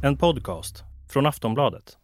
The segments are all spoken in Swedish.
En podcast från Aftonbladet.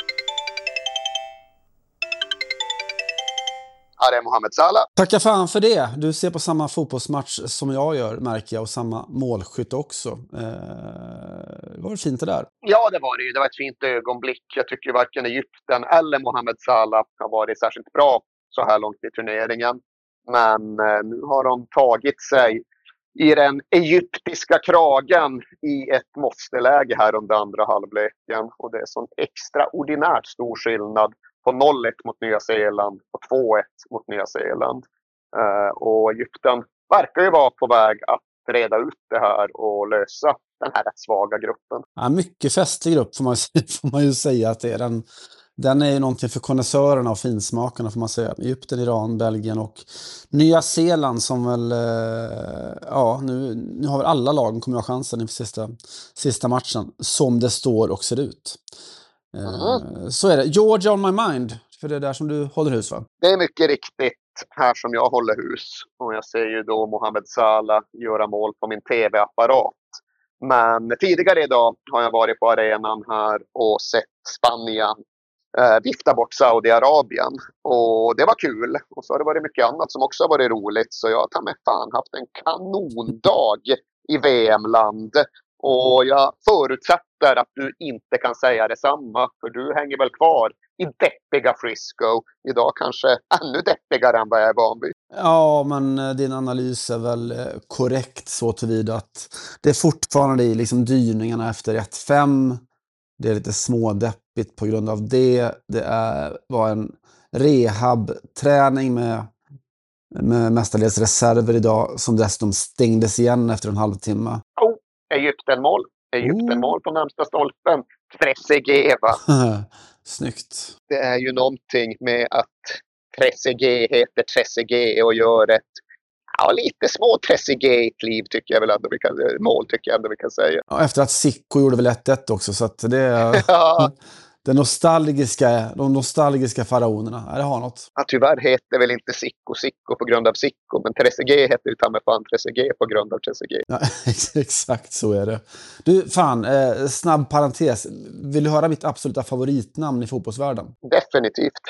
Ja, det är Mohamed Salah. Tacka fan för det. Du ser på samma fotbollsmatch som jag gör, märker jag, och samma målskytt också. Var det fint det där? Ja, det var det ju. Det var ett fint ögonblick. Jag tycker varken Egypten eller Mohamed Salah har varit särskilt bra så här långt i turneringen. Men nu har de tagit sig i den egyptiska kragen i ett måste-läge här under andra halvleken. Och det är sån extraordinärt stor skillnad på 0-1 mot Nya Zeeland och 2-1 mot Nya Zeeland. Och Egypten verkar ju vara på väg att reda ut det här och lösa den här rätt svaga gruppen. Ja, mycket festlig grupp får man ju säga att det är. Den är ju någonting för konnässörerna och finsmakarna, får man säga. Egypten, Iran, Belgien och Nya Zeeland som väl, nu har väl alla lagen kommer ha chansen inför sista matchen, som det står och ser ut. Så är det. Georgia on my mind, för det är där som du håller hus, va? Det är mycket riktigt här som jag håller hus. Och jag ser ju då Mohamed Salah göra mål på min tv-apparat. Men tidigare idag har jag varit på arenan här och sett Spanien vifta bort Saudiarabien. Och det var kul. Och så har det varit mycket annat som också har varit roligt. Så jag har med fan haft en kanondag i VM-land. Och jag förutsätter att du inte kan säga detsamma. För du hänger väl kvar i deppiga Frisco. Idag kanske ännu deppigare än vad jag är van vid. Ja, men din analys är väl korrekt så tillvida att det är fortfarande i liksom dyningarna efter 1-5. Det är lite smådeppigt på grund av det. Det var en rehab-träning med mestadels reserver idag som dessutom stängdes igen efter en halvtimme. Egypten-mål. Egypten-mål på närmsta stolpen. Trezeguet, va? Snyggt. Det är ju någonting med att Trezeguet heter Trezeguet och gör ett lite små Trezeguet-liv tycker jag väl ändå mål tycker jag ändå vi kan säga. Ja, efter att Sicko gjorde väl 1-1 också, så att det är de nostalgiska faraonerna. Det har något. Ja, tyvärr heter väl inte Sicko på grund av Sicko, men Trezeguet heter ju ta med fan Trezeguet på grund av Trezeguet. Ja, exakt så är det. Du, fan, snabb parentes. Vill du höra mitt absoluta favoritnamn i fotbollsvärlden? Definitivt.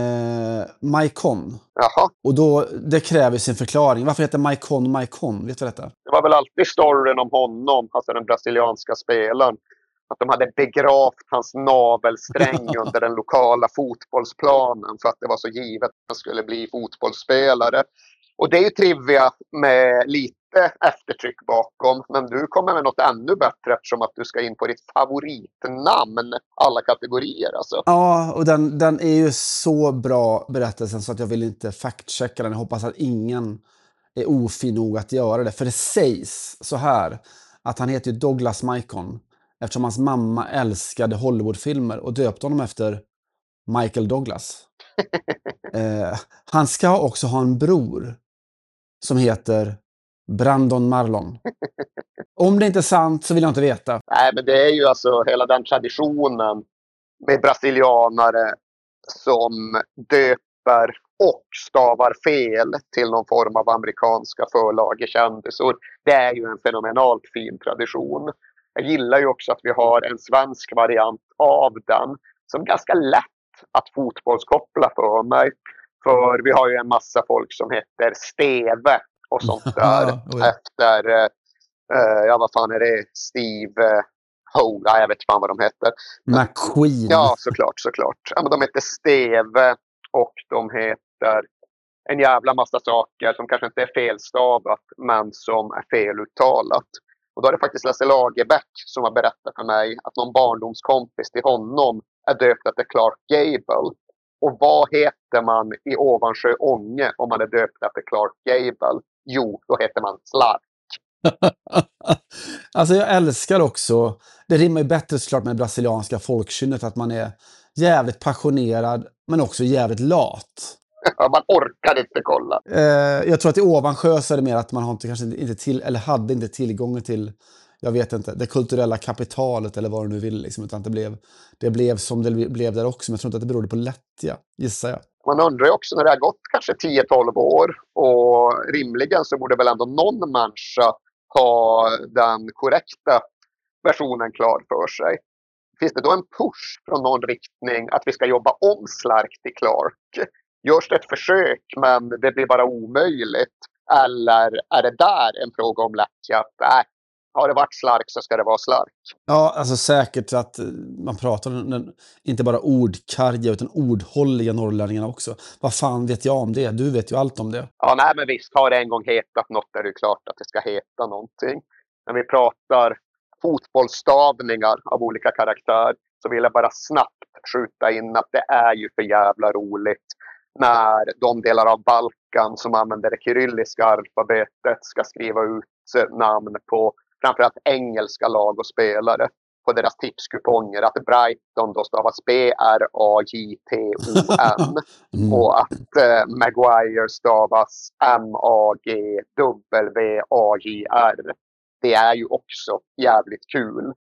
Maicon. Jaha. Och då, det kräver sin förklaring. Varför heter Maicon? Vet du detta? Det var väl alltid storyn om honom, alltså den brasilianska spelaren. Att de hade begravt hans navelsträng under den lokala fotbollsplanen för att det var så givet att han skulle bli fotbollsspelare. Och det är ju trivia med lite eftertryck bakom. Men du kommer med något ännu bättre eftersom att du ska in på ditt favoritnamn alla kategorier. Alltså. Ja, och den är ju så bra berättelsen så att jag vill inte fact-checka den. Jag hoppas att ingen är ofin nog att göra det. För det sägs så här att han heter ju Douglas Maicon. Eftersom hans mamma älskade Hollywoodfilmer och döpte honom efter Michael Douglas. Han ska också ha en bror som heter Brandon Marlon. Om det inte är sant så vill jag inte veta. Nej, men det är ju alltså hela den traditionen med brasilianare som döper och stavar fel till någon form av amerikanska förlagekändisor. Det är ju en fenomenalt fin tradition. Jag gillar ju också att vi har en svensk variant av den som är ganska lätt att fotbollskoppla för mig. För vi har ju en massa folk som heter Steve och sånt där. Efter, vad fan är det? Steve jag vet fan vad de heter. McQueen. Ja, såklart. Ja, men de heter Steve och de heter en jävla massa saker som kanske inte är felstavat men som är feluttalat. Och då är det faktiskt Lasse Lagerbäck som har berättat för mig att någon barndomskompis till honom är döpt efter Clark Gable. Och vad heter man i Ovansjö Ånge om man är döpt efter Clark Gable? Jo, då heter man Slark. Alltså jag älskar också, det rimmar ju bättre såklart med det brasilianska folkkynnet att man är jävligt passionerad men också jävligt lat. Man orkar inte kolla. Jag tror att i Ovansjö så är det mer att man har hade inte tillgång till, jag vet inte, det kulturella kapitalet eller vad du nu vill liksom, utan det blev som det blev där också, men jag tror inte att det berodde på lättja, gissar jag. Man undrar ju också när det har gått kanske 10-12 år och rimligen så borde väl ändå någon människa ha den korrekta versionen klar för sig. finns det då en push från någon riktning att vi ska jobba om Slark till Clark? Görs det ett försök men det blir bara omöjligt? Eller är det där en fråga om lättja? Har det varit Slark så ska det vara Slark. Ja, alltså säkert att man pratar om den, inte bara ordkarga utan ordhålliga norrlänningarna också. Vad fan vet jag om det? Du vet ju allt om det. Ja, nej men visst, har det en gång hetat något är det klart att det ska heta någonting. När vi pratar fotbollsstavningar av olika karaktär så vill jag bara snabbt skjuta in att det är ju för jävla roligt när de delar av Balkan som använder det kyrilliska alfabetet ska skriva ut namn på framförallt engelska lag och spelare på deras tipskuponger. Att Brighton då stavas B-R-A-J-T-O-N och att Maguire stavas M-A-G-W-A-J-R. Det är ju också jävligt kul.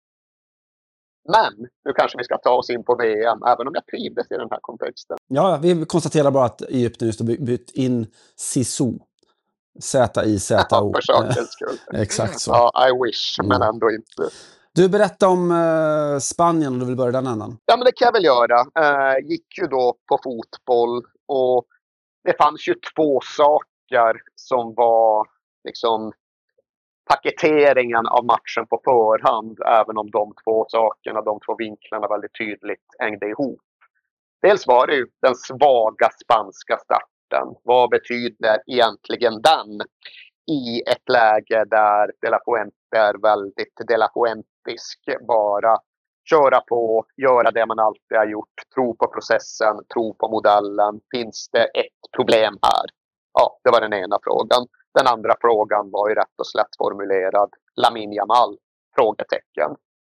Men nu kanske vi ska ta oss in på VM, även om jag trivdes i den här kontexten. Ja, vi konstaterar bara att Egypten just har bytt in Sisu. Z-I-Z-O. Ja, för sakens skull. Exakt så. Ja, I wish, men ändå inte. Du, berätta om Spanien om du vill börja den ändan. Ja, men det kan jag väl göra. Gick ju då på fotboll och det fanns ju två saker som var liksom paketeringen av matchen på förhand, även om de två sakerna, de två vinklarna väldigt tydligt hängde ihop. Dels var det ju den svaga spanska starten. Vad betyder egentligen den i ett läge där De La Fuente är väldigt De La Fuentisk? Bara köra på, göra det man alltid har gjort, tro på processen, tro på modellen. Finns det ett problem här? Ja, det var den ena frågan. Den andra frågan var ju rätt och slätt formulerad. Lamine Yamal? Frågetecken.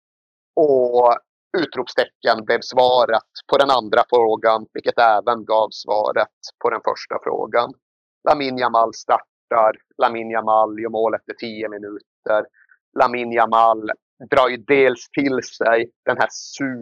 Och utropstecken blev svaret på den andra frågan, vilket även gav svaret på den första frågan. Lamine Yamal startar. Lamine Yamal gör mål efter 10 minuter. Lamine Yamal drar ju dels till sig den här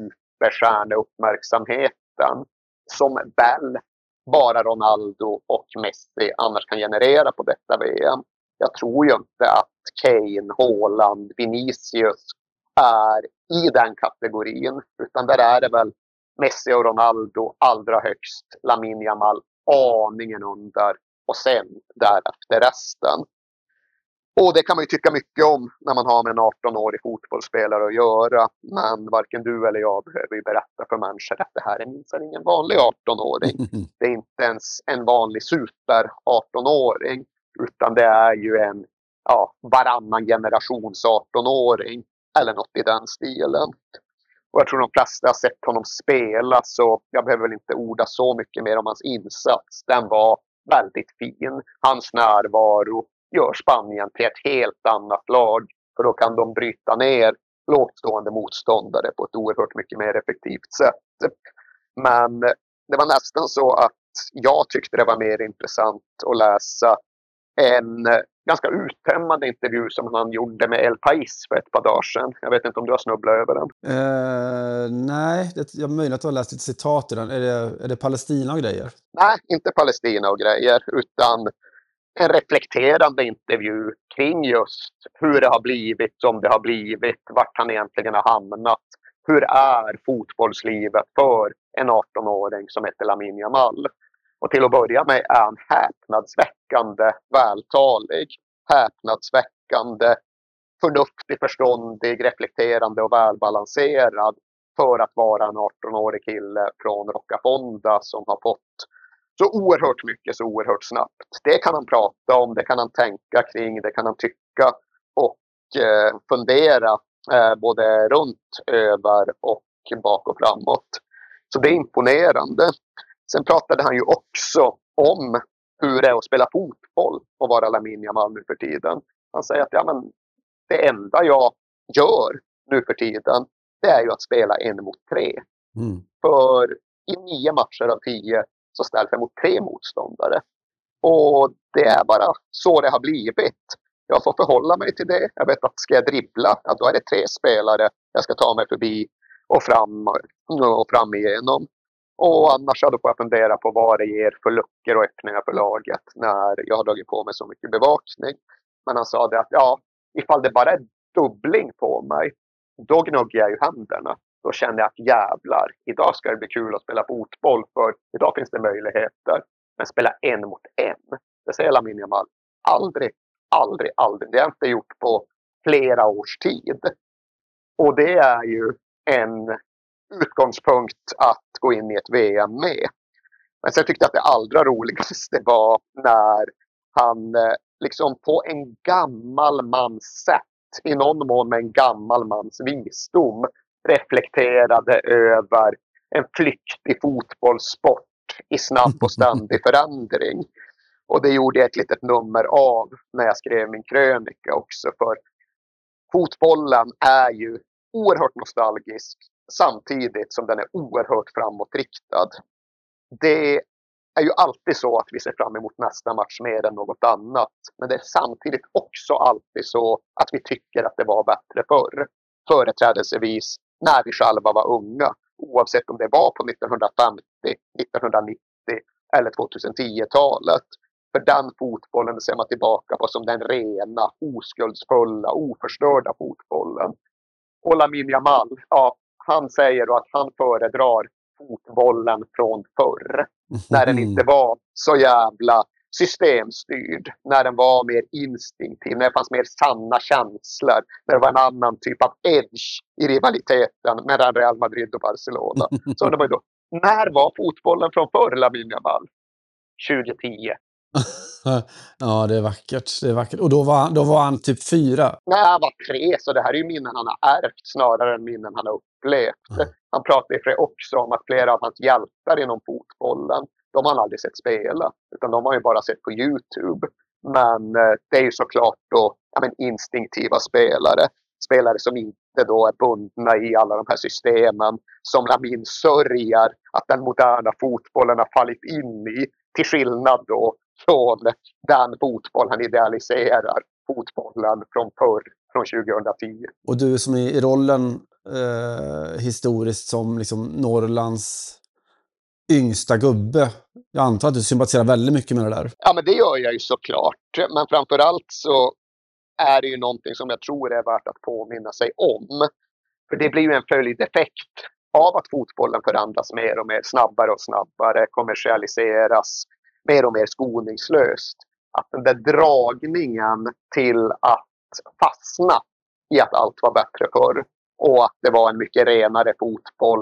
superstjärneuppmärksamheten som väl bara Ronaldo och Messi annars kan generera på detta VM. Jag tror ju inte att Kane, Haaland, Vinicius är i den kategorin. Utan där är det väl Messi och Ronaldo allra högst, Lamine Yamal aningen under och sen därefter resten. Och det kan man ju tycka mycket om när man har med en 18-årig fotbollsspelare att göra. Men varken du eller jag behöver ju berätta för människor att det här är minst ingen vanlig 18-åring. Det är inte ens en vanlig super 18-åring. Utan det är ju en varannan generations 18-åring. Eller något i den stilen. Och jag tror de flesta har sett honom spela, så jag behöver väl inte orda så mycket mer om hans insats. Den var väldigt fin. Hans närvaro gör Spanien till ett helt annat lag. För då kan de bryta ner lågstående motståndare på ett oerhört mycket mer effektivt sätt. Men det var nästan så att jag tyckte det var mer intressant att läsa en ganska uttömmande intervju som han gjorde med El País för ett par dagar sedan. Jag vet inte om du har snubblat över den. Nej, jag möjligen att du har läst ett citat i den. Är det Palestina och grejer? Nej, inte Palestina och grejer, utan en reflekterande intervju kring just hur det har blivit som det har blivit, vart han egentligen har hamnat. Hur är fotbollslivet för en 18-åring som heter Lamine Yamal? Och till att börja med är han häpnadsväckande vältalig, häpnadsväckande förnuftig, förståndig, reflekterande och välbalanserad för att vara en 18-årig kille från Rocafonda som har fått så oerhört mycket så oerhört snabbt. Det kan han prata om, det kan han tänka kring, det kan han tycka och fundera både runt, över och bak och framåt. Så det är imponerande. Sen pratade han ju också om hur det är att spela fotboll och vara Lamine Yamal nu för tiden. Han säger att det enda jag gör nu för tiden, det är ju att spela 1 mot 3. För i 9 matcher av 10 så ställs jag mot 3 motståndare. Och det är bara så det har blivit. Jag får förhålla mig till det. Jag vet att ska jag dribbla, då är det 3 spelare jag ska ta mig förbi och fram igenom. Och annars får jag fundera på vad det ger för luckor och öppningar för laget när jag har dragit på mig så mycket bevakning. Men han sa det att ifall det bara är dubbling på mig, då gnuggar jag ju händerna. då kände jag att jävlar, idag ska det bli kul att spela fotboll, för idag finns det möjligheter. Men spela en mot en, det säger Lamine Yamal, aldrig. Det har jag inte gjort på flera års tid. Och det är ju en utgångspunkt att gå in i ett VM med. Men sen tyckte jag att det allra roligaste var när han liksom på en gammal mans sätt, i någon mån med en gammal mans visdom, reflekterade över en flyktig fotbollssport i snabb och ständig förändring. Och det gjorde jag ett litet nummer av när jag skrev min krönika också, för fotbollen är ju oerhört nostalgisk samtidigt som den är oerhört framåtriktad. Det är ju alltid så att vi ser fram emot nästa match mer än något annat. Men det är samtidigt också alltid så att vi tycker att det var bättre förr. Företrädelsevis när vi själva var unga. Oavsett om det var på 1950, 1990 eller 2010-talet. För den fotbollen ser man tillbaka på som den rena, oskuldsfulla, oförstörda fotbollen. Och Lamine Yamal, ja, han säger då att han föredrar fotbollen från förr. När den inte var så jävla systemstyrd. När den var mer instinktiv. När det fanns mer sanna känslor. När det var en annan typ av edge i rivaliteten mellan Real Madrid och Barcelona. Så det var ju då, när var fotbollen från förr, Lamine Yamal? 2010. Ja, det är vackert. Det är vackert. Och då var han typ 4. Nej, han var 3, så det här är ju minnen han har ärvt snarare än minnen han har upplevt. Han pratar ju också om att flera av hans hjältar inom fotbollen, de har han aldrig sett spela, utan de har ju bara sett på YouTube. Men det är ju såklart då instinktiva spelare som inte då är bundna i alla de här systemen, som Lamine sörjer att den moderna fotbollen har fallit in i, till skillnad då från den fotboll han idealiserar, fotbollen från förr, från 2010. Och du som är i rollen historiskt som liksom Norrlands yngsta gubbe, jag antar att du sympatiserar väldigt mycket med det där. Ja, men det gör jag ju såklart. Men framförallt så är det ju någonting som jag tror är värt att påminna sig om. För det blir ju en följdeffekt av att fotbollen förändras mer och mer, snabbare och snabbare, kommersialiseras mer och mer skoningslöst. Att den där dragningen till att fastna i att allt var bättre förr och att det var en mycket renare fotboll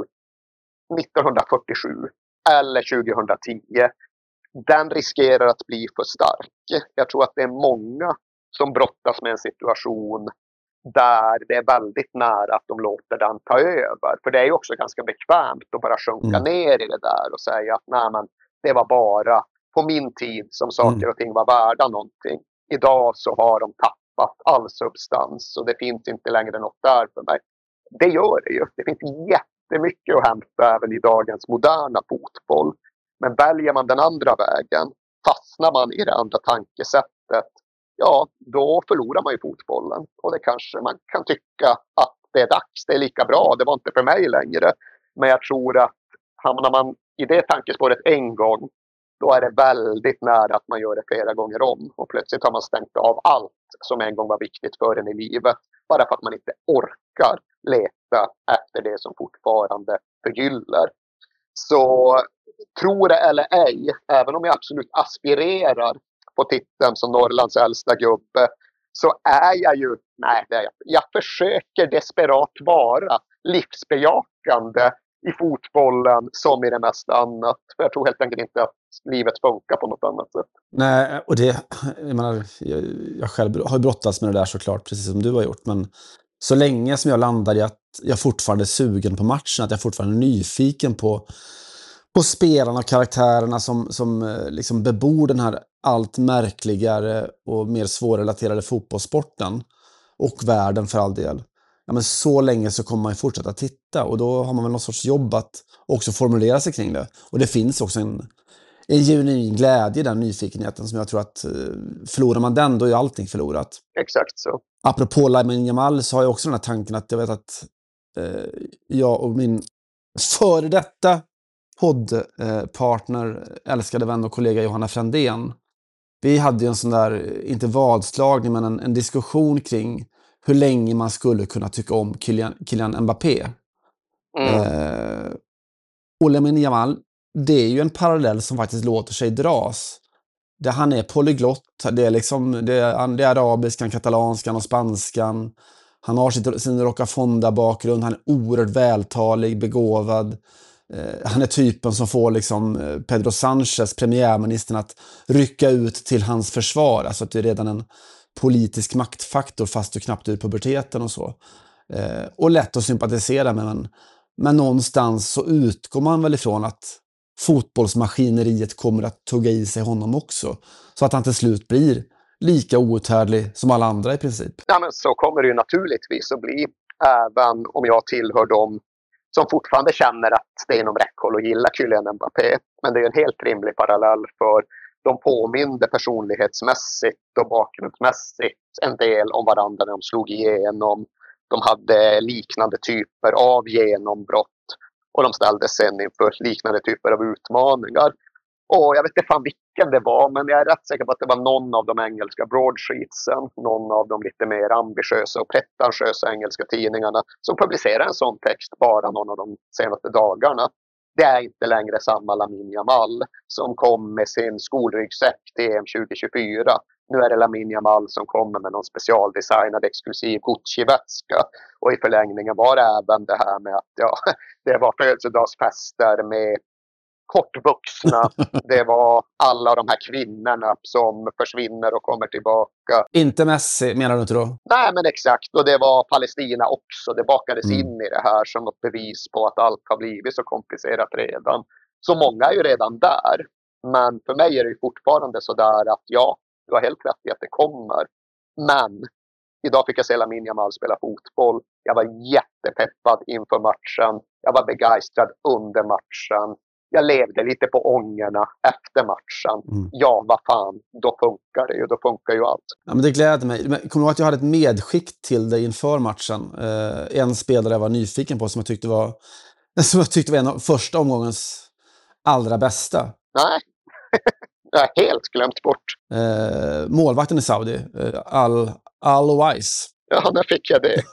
1947 eller 2010, den riskerar att bli för stark. Jag tror att det är många som brottas med en situation där det är väldigt nära att de låter den ta över. För det är ju också ganska bekvämt att bara sjunka ner i det där och säga att nej, men det var bara på min tid som saker och ting var värda någonting. Idag så har de tappat all substans och det finns inte längre något där för mig. Det gör det ju. Det finns jättemycket att hämta även i dagens moderna fotboll. Men väljer man den andra vägen, fastnar man i det andra tankesättet, ja, då förlorar man ju fotbollen. Och det kanske man kan tycka att det är dags, det är lika bra, det var inte för mig längre. Men jag tror att hamnar man i det tankespåret en gång, då är det väldigt nära att man gör det flera gånger om. Och plötsligt har man stängt av allt som en gång var viktigt för en i livet. Bara för att man inte orkar leta efter det som fortfarande förgyller. Så tror det eller ej, även om jag absolut aspirerar på titeln som Norrlands äldsta gubbe, så är jag ju, jag försöker desperat vara livsbejakande i fotbollen som i det mesta annat. För jag tror helt enkelt inte att livet funkar på något annat sätt. Nej, och det, jag själv har brottats med det där såklart, precis som du har gjort. Men så länge som jag landar i att jag fortfarande är sugen på matchen, att jag fortfarande är nyfiken på spelarna och karaktärerna som liksom bebor den här allt märkligare och mer svårrelaterade fotbollssporten och världen för all del. Ja, men så länge så kommer man ju fortsätta titta, och då har man väl någon sorts jobb att också formulera sig kring det. Och det finns också en genuin glädje i den nyfikenheten som jag tror att förlorar man den, då är allting förlorat. Exakt så. Apropå Lamine Yamal så har jag också den här tanken att jag vet att jag och min före detta poddpartner, älskade vän och kollega Johanna Frändén, vi hade ju en sån där, inte vadslagning, men en diskussion kring hur länge man skulle kunna tycka om Kylian Mbappé. Och Lamine Yamal, det är ju en parallell som faktiskt låter sig dras. Där han är polyglott, det är liksom det är arabiskan, katalanskan och spanskan. Han har sin Rocafonda-bakgrund, han är oerhört vältalig, begåvad. Han är typen som får liksom Pedro Sánchez, premiärministern, att rycka ut till hans försvar. Alltså att det är redan en politisk maktfaktor fast du knappt är ur puberteten och så. Och lätt att sympatisera med, men någonstans så utgår man väl ifrån att fotbollsmaskineriet kommer att tugga i sig honom också. Så att han till slut blir lika outhärdlig som alla andra i princip. Ja, men så kommer det ju naturligtvis att bli. Även om jag tillhör dem som fortfarande känner att det är inom räckhåll att gilla Kylian Mbappé. Men det är en helt rimlig parallell, för de påminde personlighetsmässigt och bakgrundsmässigt en del om varandra när de slog igenom. De hade liknande typer av genombrott och de ställdes sen inför liknande typer av utmaningar. Och jag vet inte fan vilken det var, men jag är rätt säker på att det var någon av de engelska broadsheetsen, någon av de lite mer ambitiösa och pretentiösa engelska tidningarna som publicerade en sån text bara någon av de senaste dagarna. Det är inte längre samma Lamine Yamal som kom med sin skolryggsäck till EM 2024. Nu är det Lamine Yamal som kommer med någon specialdesignad exklusiv Gucci-väska. Och i förlängningen var det även det här med att det var födelsedagsfester med kortvuxna. Det var alla de här kvinnorna som försvinner och kommer tillbaka. Inte Messi menar du inte då? Nej, men exakt. Och det var Palestina också. Det bakades in i det här som något bevis på att allt har blivit så komplicerat redan. Så många är ju redan där. Men för mig är det ju fortfarande så där att ja, du har helt rätt i att det kommer. Men idag fick jag se Lamine Yamal spela fotboll. Jag var jättepeppad inför matchen. Jag var begeistrad under matchen. Jag levde lite på ångerna efter matchen. Ja, vad fan, då funkar det ju. Då funkar ju allt. Ja, men det gläder mig. Men kommer du ihåg att jag hade ett medskick till dig inför matchen? En spelare jag var nyfiken på som jag tyckte var en av första omgångens allra bästa. Nej, jag har helt glömt bort. Målvakten i Saudi, Al-Owais. Ja, när fick jag det?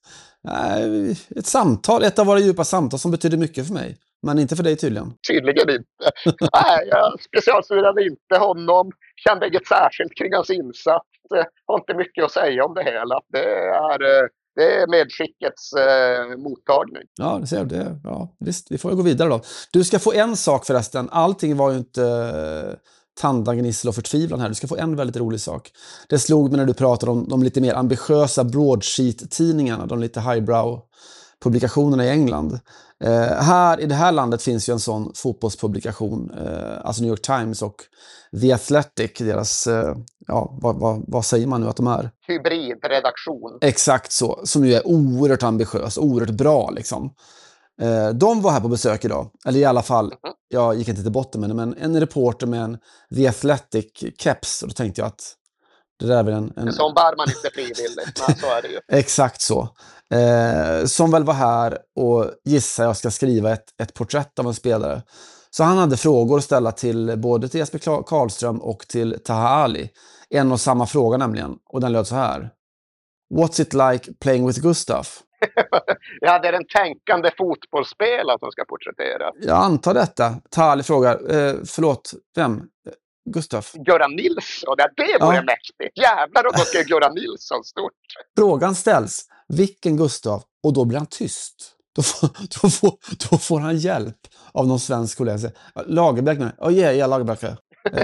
Ett av våra djupa samtal som betyder mycket för mig. Men inte för dig tydligen. Tydligen inte. Nej, jag specialstuderade inte honom. Kände inget särskilt kring hans insats. Har inte mycket att säga om det hela. Det är medskickets mottagning. Ja, det ser du. Ja, visst, vi får gå vidare då. Du ska få en sak förresten. Allting var ju inte tandagnissel och förtvivlan här. Du ska få en väldigt rolig sak. Det slog mig när du pratade om de lite mer ambitiösa broadsheet-tidningarna. De lite highbrow-publikationerna i England. Här i det här landet finns ju en sån fotbollspublikation, alltså New York Times och The Athletic, deras, vad säger man nu att de är? Hybridredaktion. Exakt så, som ju är oerhört ambitiös, oerhört bra liksom. De var här på besök idag, eller i alla fall, jag gick inte till botten med det, men en reporter med en The Athletic keps, och då tänkte jag att det där är väl en sån bär man inte frivilligt, men så är det ju. Exakt så. Som väl var här och gissar jag ska skriva ett porträtt av en spelare. Så han hade frågor att ställa till både till Jesper Karlström och till Taha Ali. En och samma fråga nämligen. Och den löd så här. What's it like playing with Gustaf? Ja, det är en tänkande fotbollsspelare som ska porträtteras. Jag antar detta. Taha Ali frågar. Förlåt, vem? Gustaf. Göran Nilsson, det vore mäktigt. Jävlar, och då ska Göran Nilsson stort. Frågan ställs, vilken Gustaf? Och då blir han tyst. Då får han hjälp av någon svensk kollega. Lagerbjälk, Lagerbjälk.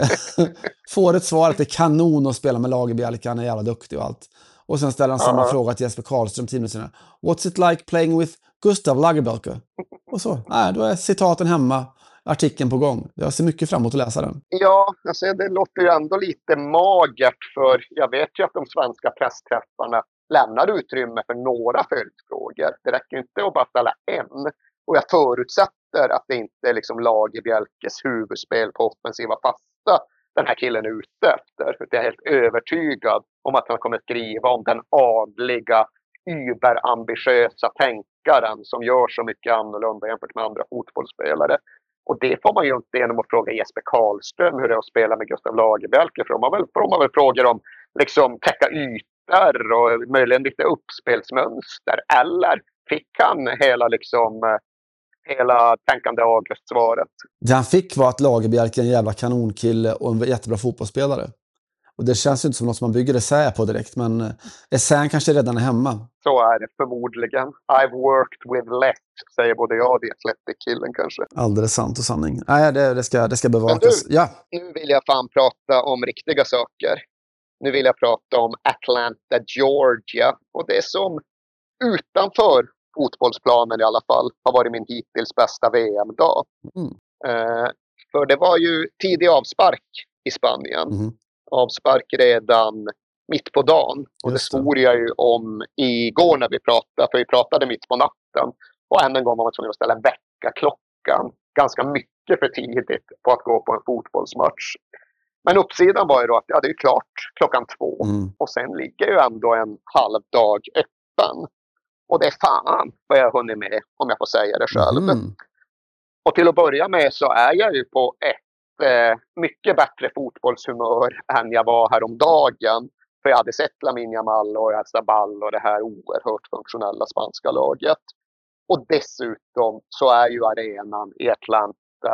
Får ett svar att det är kanon att spela med Lagerbjälk, han är jävla duktig och allt. Och sen ställer han samma fråga till Jesper Karlström 10 minuter senare. What's it like playing with Gustav Lagerbjälk? Och så, då är citaten hemma. Artikeln på gång. Jag ser mycket fram emot att läsa den. Ja, alltså det låter ju ändå lite magert, för jag vet ju att de svenska pressträffarna lämnar utrymme för några följdfrågor. Det räcker ju inte att bara ställa en. Och jag förutsätter att det inte är liksom Lagerbjälkes huvudspel på offensiva fasta den här killen är ute efter. För jag är helt övertygad om att han kommer att skriva om den adliga, überambitiösa tänkaren som gör så mycket annorlunda jämfört med andra fotbollsspelare. Och det får man ju inte genom att fråga Jesper Karlström hur det är att spela med Gustav Lagerbjälke. För de har väl frågor om liksom täcka ytor och möjligen lite uppspelsmönster. Eller fick han hela liksom hela tänkande August-svaret. Det han fick var att Lagerbielke är en jävla kanonkille och en jättebra fotbollsspelare. Och det känns ju inte som något som man bygger Essä på direkt, men Essän kanske redan är hemma. Så är det förmodligen. I've worked with less, säger både jag och The Athletic-killen kanske. Alldeles sant och sanning. Nej, det ska bevakas. Men du, nu vill jag fan prata om riktiga saker. Nu vill jag prata om Atlanta, Georgia. Och det som utanför fotbollsplanen i alla fall har varit min hittills bästa VM-dag. För det var ju tidig avspark i Spanien. Avspark redan mitt på dagen. Och det svor jag ju om igår när vi pratade. För vi pratade mitt på natten. Och än en gång var man tvungen att ställa väckarklockan ganska mycket för tidigt på att gå på en fotbollsmatch. Men uppsidan var ju då att det är klart 2:00. Och sen ligger ju ändå en halv dag öppen. Och det är fan vad jag har hunnit med, om jag får säga det själv. Och till att börja med så är jag ju på ett mycket bättre fotbollshumör än jag var häromdagen. För jag hade sett Lamine Yamal och Oyarzabal och det här oerhört funktionella spanska laget. Och dessutom så är ju arenan i Atlanta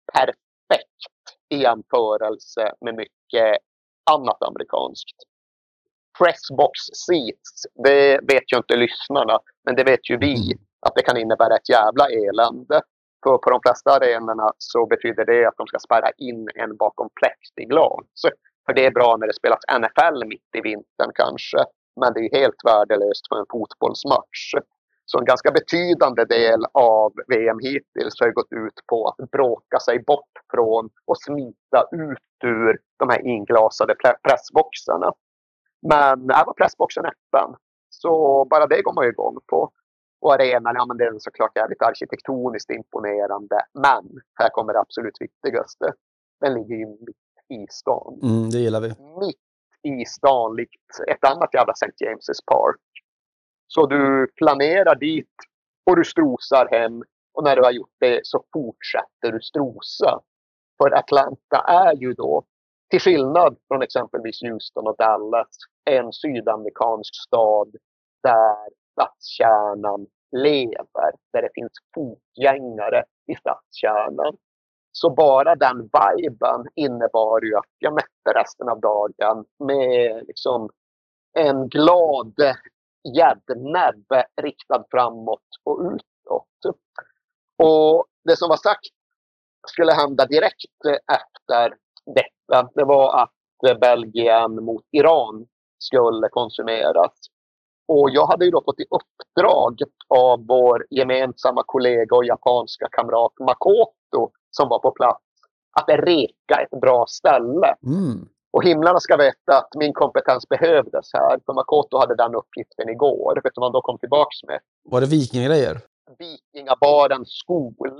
perfekt i jämförelse med mycket annat amerikanskt. Pressbox seats, det vet ju inte lyssnarna, men det vet ju vi att det kan innebära ett jävla elände. För på de flesta arenorna så betyder det att de ska spärra in en bakom plexiglas. För det är bra när det spelas NFL mitt i vintern kanske, men det är helt värdelöst för en fotbollsmatch. Så en ganska betydande del av VM hittills har gått ut på att bråka sig bort från och smita ut ur de här inglasade pressboxarna. Men här var pressboxen öppen. Så bara det går man igång på. Och arenan, ja men det är såklart jävligt arkitektoniskt imponerande. Men här kommer det absolut viktigaste. Den ligger ju mitt i stan. Det gillar vi. Mitt i stan, likt ett annat jävla St. James's Park. Så du planerar dit och du strosar hem. Och när du har gjort det så fortsätter du strosa. För Atlanta är ju då, till skillnad från exempelvis Houston och Dallas, en sydamerikansk stad där stadskärnan lever. Där det finns fotgängare i stadskärnan. Så bara den viben innebar ju att jag mätte resten av dagen med liksom en glad gäddnäbb riktad framåt och utåt. Och det som var sagt skulle hända direkt efter detta, det var att Belgien mot Iran skulle konsumeras. Och jag hade ju då fått i uppdrag av vår gemensamma kollega och japanska kamrat Makoto som var på plats att reka ett bra ställe. Och himlarna ska veta att min kompetens behövdes här. För Makoto hade den uppgiften igår. Vet du vad han då kom tillbaks med? Var det vikingagrejer? Vikingabaren Skol,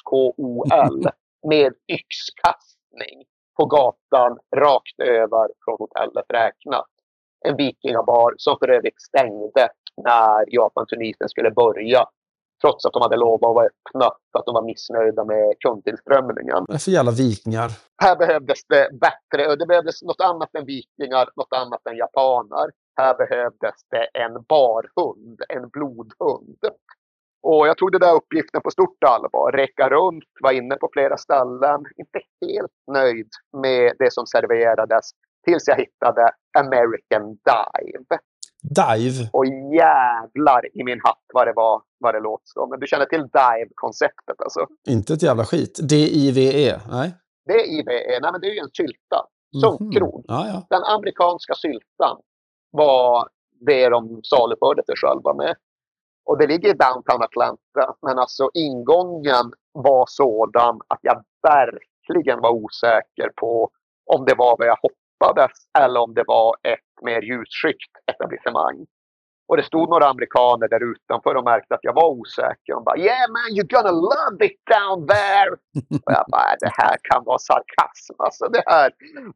SKOL, med yxkastning på gatan rakt över från hotellet räknat. En vikingabar som för övrigt stängde när Japan-Tunisien skulle börja. Trots att de hade lovat att vara öppna för att de var missnöjda med kundtillströmningen. Vad är för jävla vikingar? Här behövdes det bättre. Det behövdes något annat än vikingar, något annat än japaner. Här behövdes det en barhund, en blodhund. Och jag tog den där uppgiften på stort allvar. Räcka runt, var inne på flera ställen. Inte helt nöjd med det som serverades. Tills jag hittade American Dive. Dive? Och jävlar i min hatt vad det låter som. Men du känner till Dive-konceptet alltså? Inte ett jävla skit. DIVE? Nej. DIVE? Nej men det är ju en sylta. Sunkkrog. Ja. Den amerikanska syltan var det de saluförde sig själva med. Och det ligger i downtown Atlanta. Men alltså ingången var sådan att jag verkligen var osäker på om det var vad jag hoppades eller om det var ett mer ljusskyggt etablissemang. Och det stod några amerikaner där utanför och märkte att jag var osäker. Och bara, yeah man, you're gonna love it down there. Och jag bara, det här kan vara sarkasm. Alltså det här,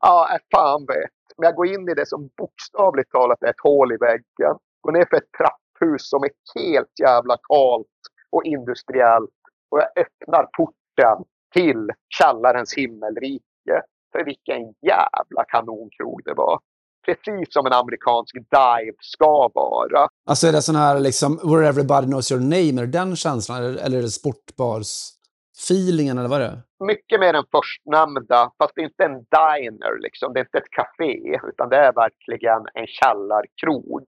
fan vet. Men jag går in i det som bokstavligt talat är ett hål i väggen. Går ner för ett trapphus som är helt jävla kalt och industriellt. Och jag öppnar porten till källarens himmelrike. För vilken jävla kanonkrog det var. precis som en amerikansk dive ska vara. Alltså är det sån här liksom where everybody knows your name, är det den känslan eller är det sportbars-feelingen eller vad är det? Mycket mer än förstnämnda, fast det är inte en diner liksom. Det är inte ett café, utan det är verkligen en källarkrog.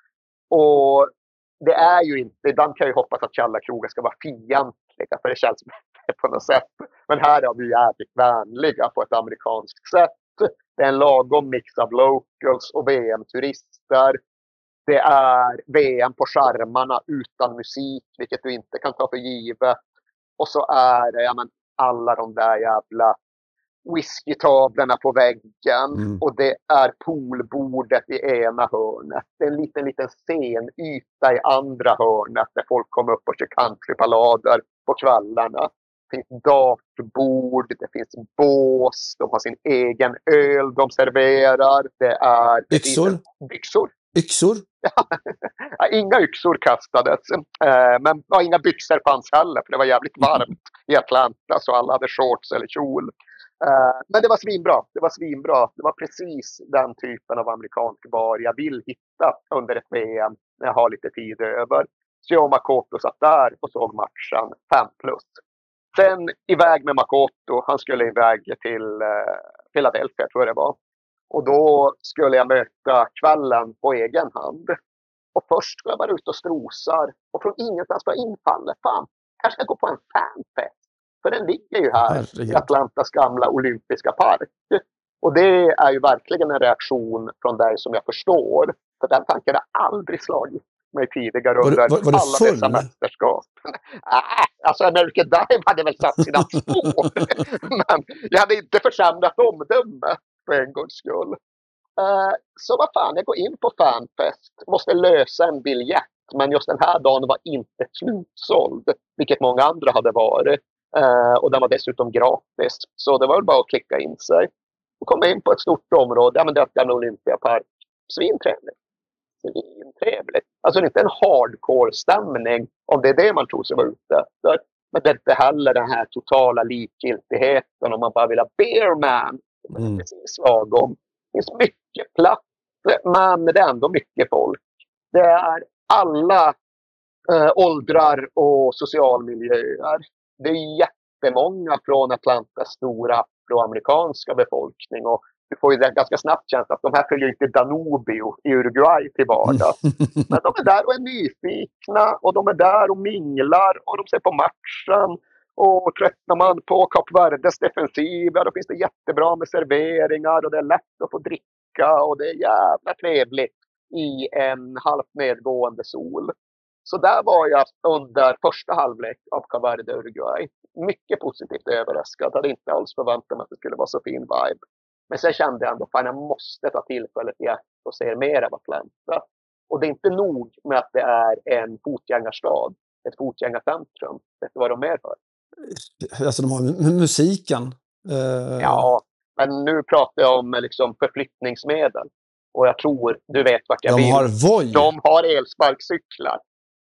Och det är ju inte, ibland kan jag ju hoppas att källarkrogar ska vara fientliga, för det känns bättre på något sätt. Men här är vi jävligt vänliga på ett amerikanskt sätt. Det är en lagom mix av locals och VM-turister. Det är VM på skärmarna utan musik, vilket du inte kan ta för givet. Och så är det alla de där jävla whiskytavlorna på väggen. Och det är poolbordet i ena hörnet. Det är en liten scenyta i andra hörnet där folk kommer upp och kör countryballader på kvällarna. Det finns dartbord, det finns bås, de har sin egen öl de serverar. Det är Yxor? Ja, inga yxor kastades. Men inga byxor fanns heller, för det var jävligt varmt i Atlanta, så alla hade shorts eller kjol. Men det var svinbra. Det var precis den typen av amerikansk bar jag vill hitta under ett VM när jag har lite tid över. Så jag och Makoto satt där och såg matchen 5+. Sen iväg med Makoto, han skulle iväg till Philadelphia tror jag det var. Och då skulle jag möta kvällen på egen hand. Och först skulle jag vara ute och strosar. Och från ingenstans var infallet. Fan, kanske jag går på en fanfest. För den ligger ju här i Atlantas gamla olympiska park. Och det är ju verkligen en reaktion från dig som jag förstår. För den tanken har aldrig slagit mig tidigare under alla dessa mästerskap. Alltså American Dive hade väl satt sina spår. Men jag hade inte försämrat omdöme för en gångs skull. Så vad fan, jag går in på fanfest. Måste lösa en biljett. Men just den här dagen var inte slutsåld. Vilket många andra hade varit. Och den var dessutom gratis. Så det var väl bara att klicka in sig. Och komma in på ett stort område. Ja, men det är en Olympiapark. Svintrevligt. Alltså det är inte en hardcore-stämning. Om det är det man tror sig vara ute efter. Men det är inte heller den här totala likgiltigheten. Om man bara vill ha beer man. Det är precis lagom. Det finns mycket plats. Men det är ändå mycket folk. Det är alla åldrar och socialmiljöer. Det är jättemånga från Atlantas stora afroamerikanska befolkning. Och du får ju ganska snabbt känsla att de här följer inte Danubio i Uruguay till vardags. Men de är där och är nyfikna. Och de är där och minglar. Och de ser på matchen. Och tröttnar man på Kap Verdes defensiv, då finns det jättebra med serveringar. Och det är lätt att få dricka. Och det är jävla trevligt i en halvt nedgående sol. Så där var jag under första halvlek av Kap Verde Uruguay. Mycket positivt överraskad. Hade inte alls förväntat mig att det skulle vara så fin vibe. Men sen kände jag ändå att jag måste ta tillfället i akt och se mer av Atlanta. Och det är inte nog med att det är en fotgängarstad. Ett fotgängarcentrum. Vet du vad de är för? Alltså de har musiken. Ja, men nu pratar jag om liksom förflyttningsmedel. Och jag tror, du vet vart jag vill. De har Voi. De har elsparkcyklar.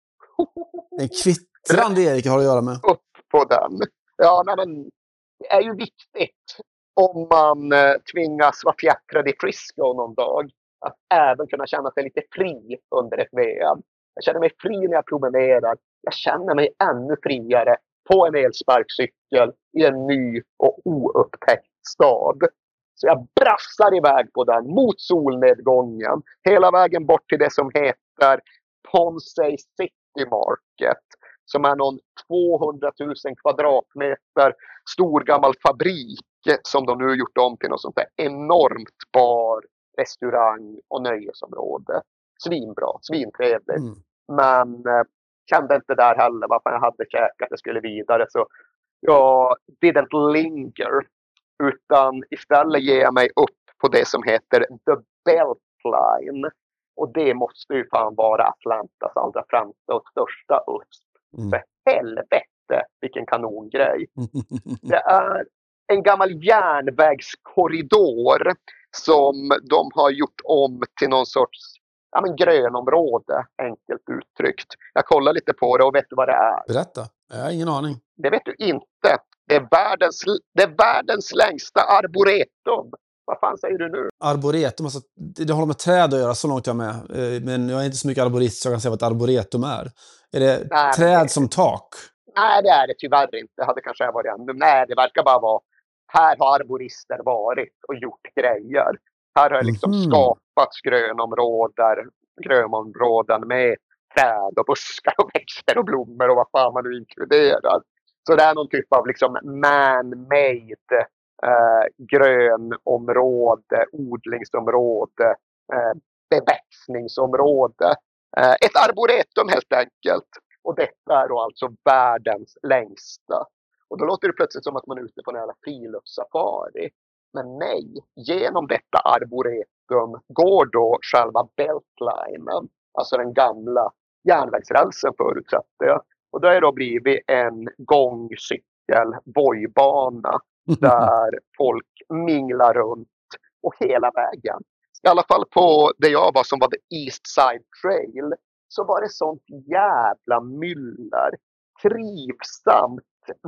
En kvittrande Erik har att göra med. Upp på den. Ja, men det är ju viktigt om man tvingas vara fjättrad i Frisco någon dag. Att även kunna känna sig lite fri under ett VM. Jag känner mig fri när jag promenerar. Jag känner mig ännu friare på en elsparkcykel i en ny och oupptäckt stad. Så jag brassar iväg på den mot solnedgången. Hela vägen bort till det som heter Ponce City Market. Som är någon 200 000 kvadratmeter stor gammal fabrik. Som de nu gjort om till något sånt där enormt bar, restaurang och nöjesområde. Svinbra, svintrevligt. Men kände inte där heller varför jag hade käkat det skulle vidare. Så jag didn't linger. Utan istället ger jag mig upp på det som heter The Beltline. Och det måste ju fan vara Atlantas allra främsta och största USP. För helvete, vilken kanongrej. Det är en gammal järnvägskorridor som de har gjort om till någon sorts grönområde, enkelt uttryckt. Jag kollar lite på det och vet du vad det är? Berätta, jag har ingen aning. Det vet du inte. Det är världens längsta arboretum. Vad fan säger du nu? Arboretum, alltså, det har med träd att göra, så långt jag är med. Men jag är inte så mycket arborist så jag kan säga vad ett arboretum är. Är det Nej, träd som tak? Nej, det är det tyvärr inte. Det hade kanske varit ännu. Nej, det verkar bara vara. Här har arborister varit och gjort grejer. Här har liksom skapats grönområden med träd och buskar och växter och blommor och vad fan man nu inkluderar. Så det är någon typ av liksom man-made grönområde, odlingsområde, beväxningsområde. Ett arboretum helt enkelt. Och detta är då alltså världens längsta. Och då låter det plötsligt som att man är ute på en jävla friluftssafari. Men nej, genom detta arboretum går då själva beltlinen, alltså den gamla järnvägsrälsen förutsätter jag. Och det har då blivit en gångcykel-vojbana där folk minglar runt och hela vägen. I alla fall på det jag var som var the East Side Trail så var det sånt jävla myller. Trivsamt,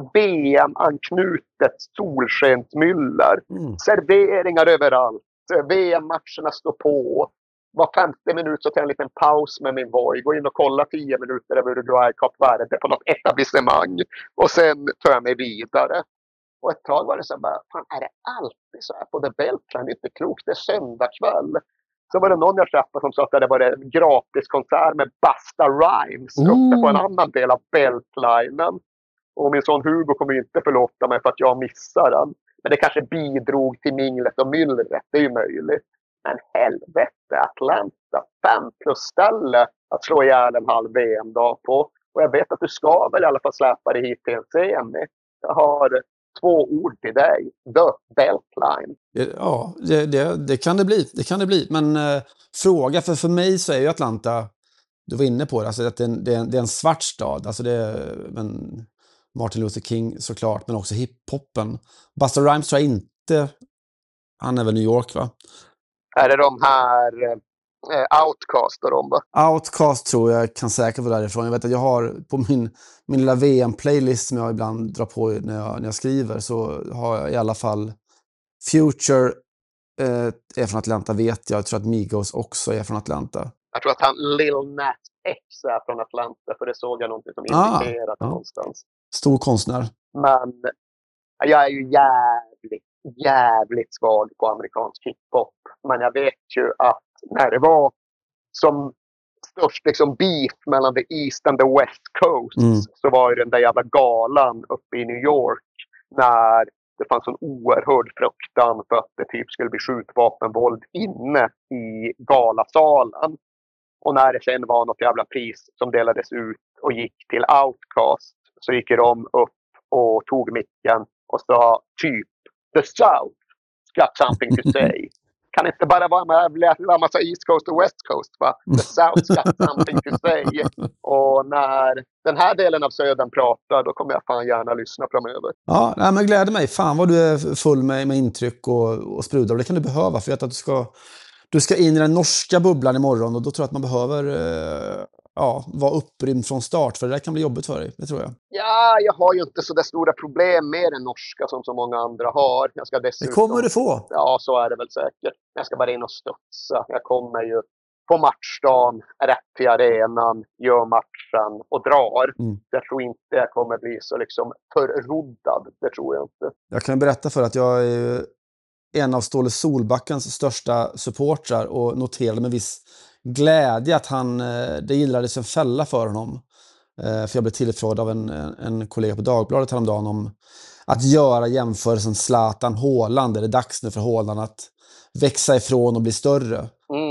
VM-anknutet solskensmyller. Serveringar överallt. VM-matcherna står på. Var 50 minut så tar jag en liten paus med min Voi. Gå in och kolla 10 minuter över Uruguay Kap Verde på något etablissemang. Och sen tar jag mig vidare. Och ett tag var det så bara, fan är det alltid så här på The Beltline? Det är inte klokt, det är söndagkväll. Så var det någon jag träffade som sa att det var en gratis konsert med Busta Rhymes uppe på en annan del av Beltlinen. Och min son Hugo kommer inte förlåta mig för att jag missar den. Men det kanske bidrog till minglet och myllret, det är ju möjligt. Men helvete, Atlanta, 5+ ställe att slå ihjäl en halv VM-dag på. Och jag vet att du ska väl i alla fall släppa dig hit till en semi. Jag har 2 ord till dig. The Beltline. Ja, det kan det bli. Det kan det bli. Men fråga, för mig så är ju Atlanta, du var inne på det, alltså att det är en svart stad. Alltså det är Martin Luther King såklart, men också hiphoppen. Busta Rhymes tror jag inte, han är väl New York va? Är det de här Outcast och de va? Outcast tror jag kan säkert vara därifrån. Jag vet att jag har på min lilla VM-playlist som jag ibland drar på när jag skriver, så har jag i alla fall Future är från Atlanta vet jag. Jag tror att Migos också är från Atlanta. Jag tror att han Lil Nas X är från Atlanta, för det såg jag någonting som indikerat någonstans. Stor konstnär. Men jag är ju jävligt svag på amerikansk hiphop. Men jag vet ju att när det var som störst liksom beef mellan the East and the West Coast så var ju den där jävla galan uppe i New York när det fanns en oerhörd fruktan för att det typ skulle bli skjutvapenvåld inne i galasalen. Och när det sen var något jävla pris som delades ut och gick till Outcast så gick de upp och tog micken och sa typ The South got something to say. Kan inte bara vara med en massa East Coast och West Coast va? The South got something to say. Och när den här delen av södern pratar då kommer jag fan gärna lyssna framöver. Ja, nej, men gläder mig. Fan vad du är full med intryck och sprudlar. Det kan du behöva för jag vet att du ska in i den norska bubblan imorgon och då tror jag att man behöver vara upprymd från start för det där kan bli jobbigt för dig, det tror jag. Ja, jag har ju inte så där stora problem med den norska som så många andra har. Jag ska dessutom, det kommer du få. Ja, så är det väl säkert. Jag ska bara in och studsa. Jag kommer ju på matchdagen, rätt till arenan, gör matchen och drar. Jag tror inte jag kommer bli så liksom förroddad. Det tror jag inte. Jag kan berätta för att jag är en av Ståle Solbackens största supportrar och noterade med viss glädje att det gillades en fälla för honom. För jag blev tillfrågad av en kollega på Dagbladet häromdagen om att göra jämförelsen Zlatan-Haaland. Är det dags nu för Haaland att växa ifrån och bli större?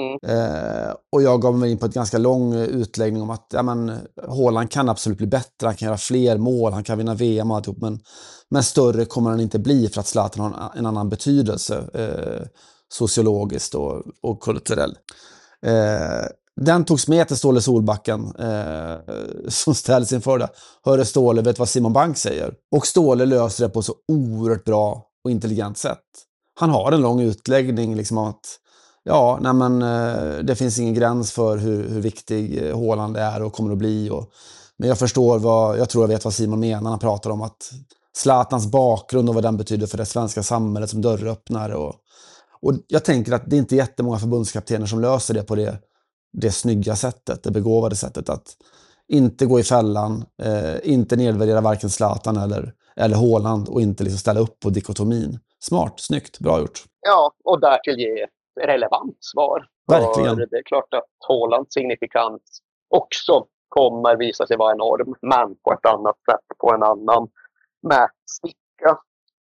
Och jag gav mig in på ett ganska lång utläggning om att Haaland kan absolut bli bättre, han kan göra fler mål, han kan vinna VM och alltihop, men större kommer han inte bli för att Zlatan har en annan betydelse sociologiskt och kulturell. Den togs med till Ståle Solbacken som ställdes inför det. Hörde Ståle, vet vad Simon Bank säger? Och Ståle löser det på så oerhört bra och intelligent sätt. Han har en lång utläggning liksom om att det finns ingen gräns för hur viktig Haaland är och kommer att bli. Men jag förstår jag tror jag vet vad Simon menar när han pratar om att Zlatans bakgrund och vad den betyder för det svenska samhället som dörröppnare. Och jag tänker att det är inte jättemånga förbundskaptener som löser det på det snygga sättet, det begåvade sättet att inte gå i fällan, inte nedvärdera varken Zlatan eller Haaland och inte liksom ställa upp på dikotomin. Smart, snyggt, bra gjort. Ja, och därtill ge relevant svar. Verkligen. För det är klart att Haalands signifikans också kommer visa sig vara enorm, men på ett annat sätt, på en annan mätsticka.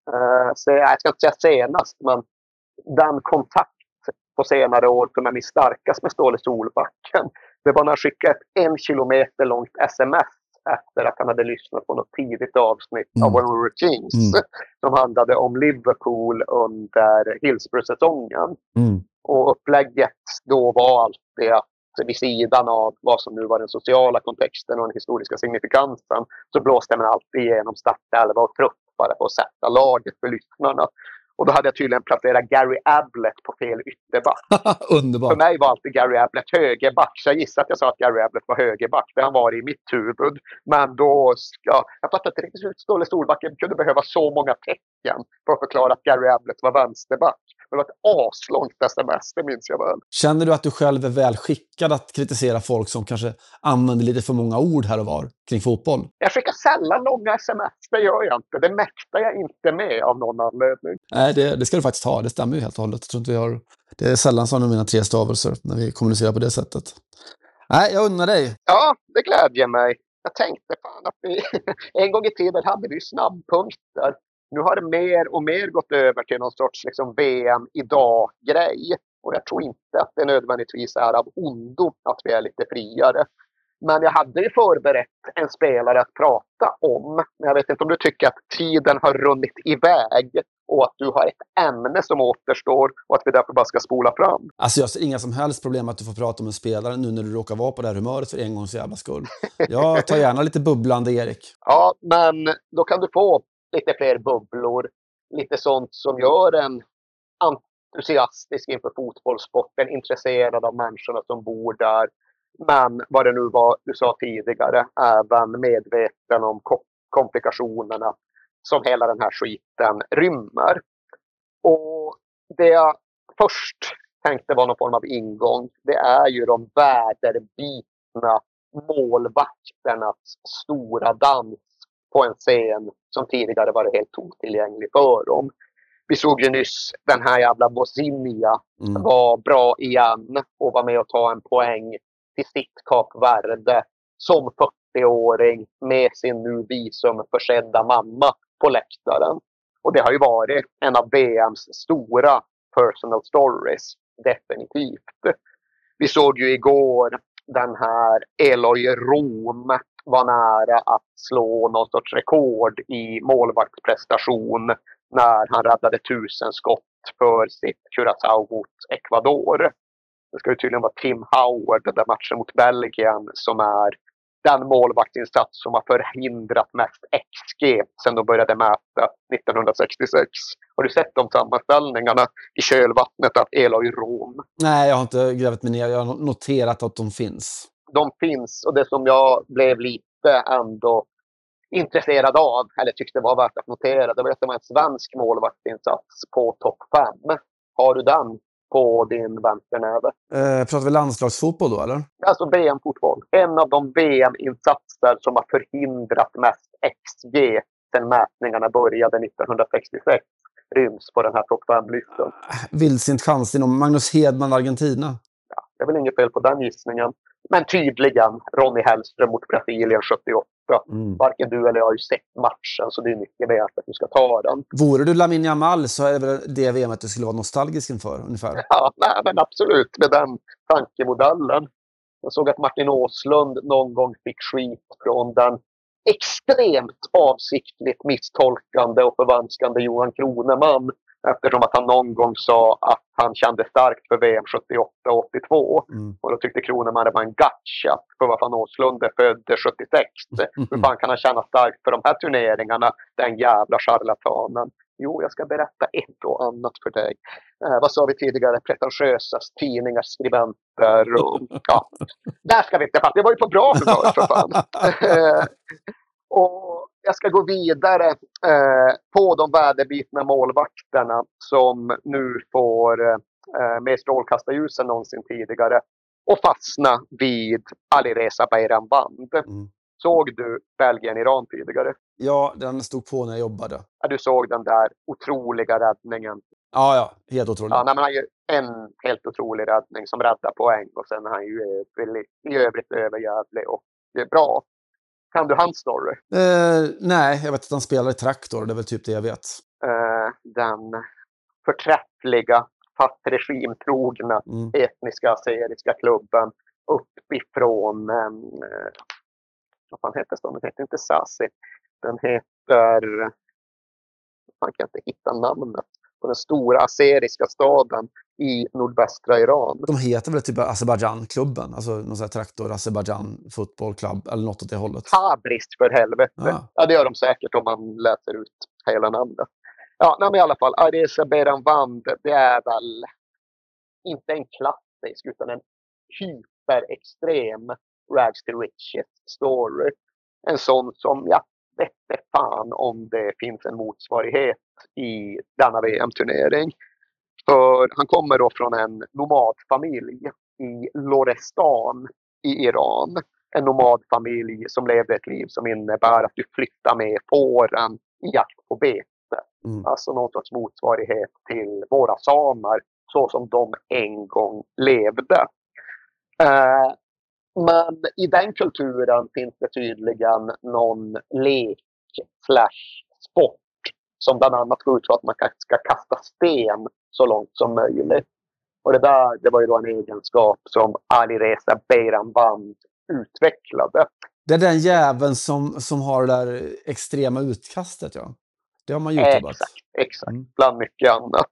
Så jag ska inte säga senast, men den kontakt på senare år som är min starkast med Ståle Solbacken, det var när han skickade ett 1 kilometer långt sms efter att han hade lyssnat på något tidigt avsnitt av When We Were Kings som handlade om Liverpool under Hillsborough-säsongen. Och upplägget då var alltid att vid sidan av vad som nu var den sociala kontexten och den historiska signifikansen så blåste man alltid igenom startelva och trupp bara på att sätta laget för lyssnarna. Och då hade jag tydligen placerat Gary Ablett på fel ytterback. Underbart. För mig var alltid Gary Ablett högerback. Så jag gissar att jag sa att Gary Ablett var högerback. Det han var i mitt huvud. Men då, jag fattar inte riktigt hur Ståle Solbacken kunde behöva så många tecken för att förklara att Gary Ablett var vänsterback. Det var ett aslångt sms, det minns jag väl. Känner du att du själv är väl skickad att kritisera folk som kanske använder lite för många ord här och var kring fotboll? Jag skickar sällan långa sms, det gör jag inte. Det mäktar jag inte med av någon anledning. Nej, det ska du faktiskt ha. Det stämmer ju helt och hållet. Jag tror inte det är sällan så med mina 3 stavelser när vi kommunicerar på det sättet. Nej, jag undrar dig. Ja, det glädjer mig. Jag tänkte fan att vi en gång i tiden hade vi snabbpunkter. Nu har det mer och mer gått över till någon sorts liksom VM idag-grej. Och jag tror inte att det nödvändigtvis är av ondo att vi är lite friare. Men jag hade ju förberett en spelare att prata om. Men jag vet inte om du tycker att tiden har runnit iväg och att du har ett ämne som återstår och att vi därför bara ska spola fram. Alltså jag ser inga som helst problem att du får prata om en spelare nu när du råkar vara på det här humöret för en gångs jävla skull. Jag tar gärna lite bubblande Erik. Ja, men då kan du få lite fler bubblor. Lite sånt som gör en entusiastisk inför fotbollssporten, intresserad av människorna som bor där. Men vad det nu var du sa tidigare, även medveten om komplikationerna som hela den här skiten rymmer. Och det jag först tänkte var någon form av ingång, det är ju de väderbitna målvakternas stora dans på en scen som tidigare var helt otillgänglig för dem. Vi såg ju nyss den här jävla Bosnia var bra igen och var med att ta en poäng till sitt Kap Verde som 40-åring med sin nu visumförsedda mamma på läktaren. Och det har ju varit en av VMs stora personal stories, definitivt. Vi såg ju igår den här Eloy Rom var nära att slå någon sorts rekord i målvaktsprestation när han räddade 1000 skott för sitt Curaçao mot Ecuador. Det ska ju tydligen vara Tim Howard, den där matchen mot Belgien, som är den målvaktsinsats som har förhindrat mest XG sedan de började mäta 1966. Har du sett de sammanställningarna i kölvattnet av Eloy Rom? Nej, jag har inte grävt mig ner. Jag har noterat att de finns. De finns, och det som jag blev lite ändå intresserad av, eller tyckte var värt att notera, det var att det var en svensk målvaktsinsats på topp 5. Har du den på din vänsternäve? Pratar vi landslagsfotboll då, eller? Alltså VM-fotboll. En av de VM-insatser som har förhindrat mest XG sedan mätningarna började 1966 ryms på den här topp 5-listan. Vildsint chansning om Magnus Hedman, Argentina. Ja, det är väl inget fel på den gissningen. Men tydligen Ronny Hellström mot Brasilien 78. Varken du eller jag har ju sett matchen, så det är mycket värt att du ska ta den. Vore du Lamine Yamal så är det väl det VM att du skulle vara nostalgisk inför ungefär? Ja, nej, men absolut med den tankemodellen. Jag såg att Martin Åslund någon gång fick skit från den extremt avsiktligt misstolkande och förvanskande Johan Kroneman, eftersom att han någon gång sa att han kände starkt för VM 78 och 82. Och då tyckte Kroneman det var en gotcha för vad fan Åslund är född 76. Hur fan kan han känna starkt för de här turneringarna, den jävla charlatanen? Jo, jag ska berätta ett och annat för dig. Vad sa vi tidigare? Pretentiösa tidningar, skribenter och ja. Där ska vi inte fast. Det var ju på bra humör för fan. Och jag ska gå vidare på de väderbitna målvakterna som nu får mer strålkastarljus än någonsin tidigare och fastna vid Alireza Bayramvand. Såg du Belgien-Iran tidigare? Ja, den stod på när jag jobbade. Ja, du såg den där otroliga räddningen. Ja, helt otroligt. Ja, men han gör en helt otrolig räddning som räddar poäng och sen är han ju i övrigt överjävlig och det är bra. Kan du hans story? Nej, jag vet att han spelar i Traktor, det är väl typ det jag vet. Den förträffliga, fast regimtrogna etniska assyriska klubben uppifrån vad fan heter den? Den heter inte Sasi. Den heter man kan inte hitta namnet på den stora assyriska staden i nordvästra Iran. De heter väl typ Azerbaijan-klubben, alltså någon sån här Traktor Azerbaijan fotbollklubb eller något åt det hållet. Tabriz för helvete. Ja, det gör de säkert om man läser ut hela namnet. Ja, men i alla fall, Alireza Bayramvand, det är väl inte en klassisk utan en hyperextrem rags to riches story. En sån som jag vet fan om det finns en motsvarighet i denna VM-turnering. För han kommer då från en nomadfamilj i Lorestan i Iran. En nomadfamilj som levde ett liv som innebär att du flyttar med fåren i jakt på bete. Alltså någon sorts motsvarighet till våra samer så som de en gång levde. Men i den kulturen finns det tydligen någon lek/sport som bland annat går ut på att man ska kasta sten så långt som möjligt. Och det var ju då en egenskap som Alireza Bayramvand utvecklade. Det är den jäveln som har det där extrema utkastet, ja. Det har man YouTubat. Exakt. Bland mycket annat.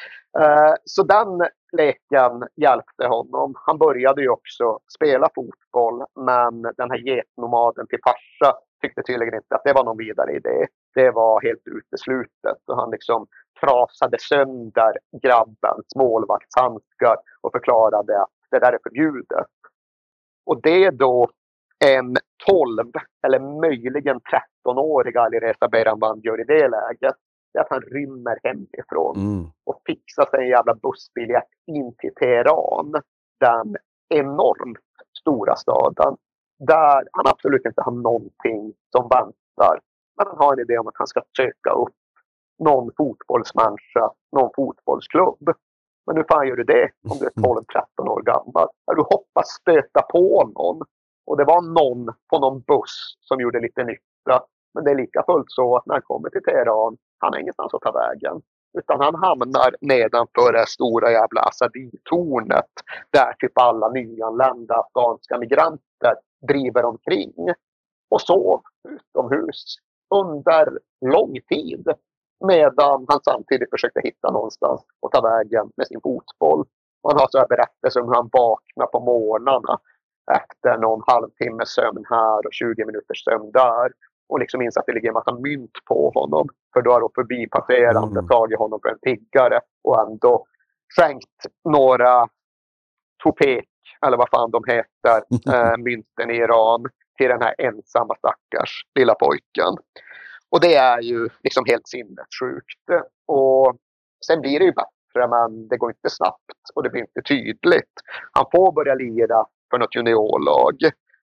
Så den leken hjälpte honom. Han började ju också spela fotboll, men den här getnomaden till farsa tyckte tydligen inte att det var någon vidare idé. Det var helt uteslutet. Och han liksom trasade sönder grabbens målvaktshandskar och förklarade att det där är förbjudet. Och det är då en 12 eller möjligen 13-årig Alireza Bayramvand gör i det läget. Det är att han rymmer hemifrån och fixar sig en jävla bussbiljett in till Teheran. Den enormt stora staden. Där han absolut inte har någonting som väntar. Men han har en idé om att han ska söka upp någon fotbollsmänniska, någon fotbollsklubb. Men hur fan gör du det om du är 12-13 år gammal? Du hoppas stöta på någon. Och det var någon på någon buss som gjorde lite nytta. Men det är lika fullt så att när han kommer till Teheran, han har ingenstans att ta vägen. Utan han hamnar nedanför det stora jävla Asadi-tornet. Där typ alla nyanlända afghanska migranter driver omkring. Och sov utomhus under lång tid. Medan han samtidigt försökte hitta någonstans att ta vägen med sin fotboll. Man har så här berättelser om hur han vaknar på morgnarna. Efter någon halvtimme sömn här och 20 minuters sömn där. Och liksom inser att det ligger en massa mynt på honom. För då har då förbipasserande tagit honom för en tiggare. Och ändå skänkt några topek, eller vad fan de heter, mynten i Iran. Till den här ensamma stackars lilla pojken. Och det är ju liksom helt sinnessjukt. Och sen blir det ju bättre, men det går inte snabbt. Och det blir inte tydligt. Han får börja lira för något juniorlag.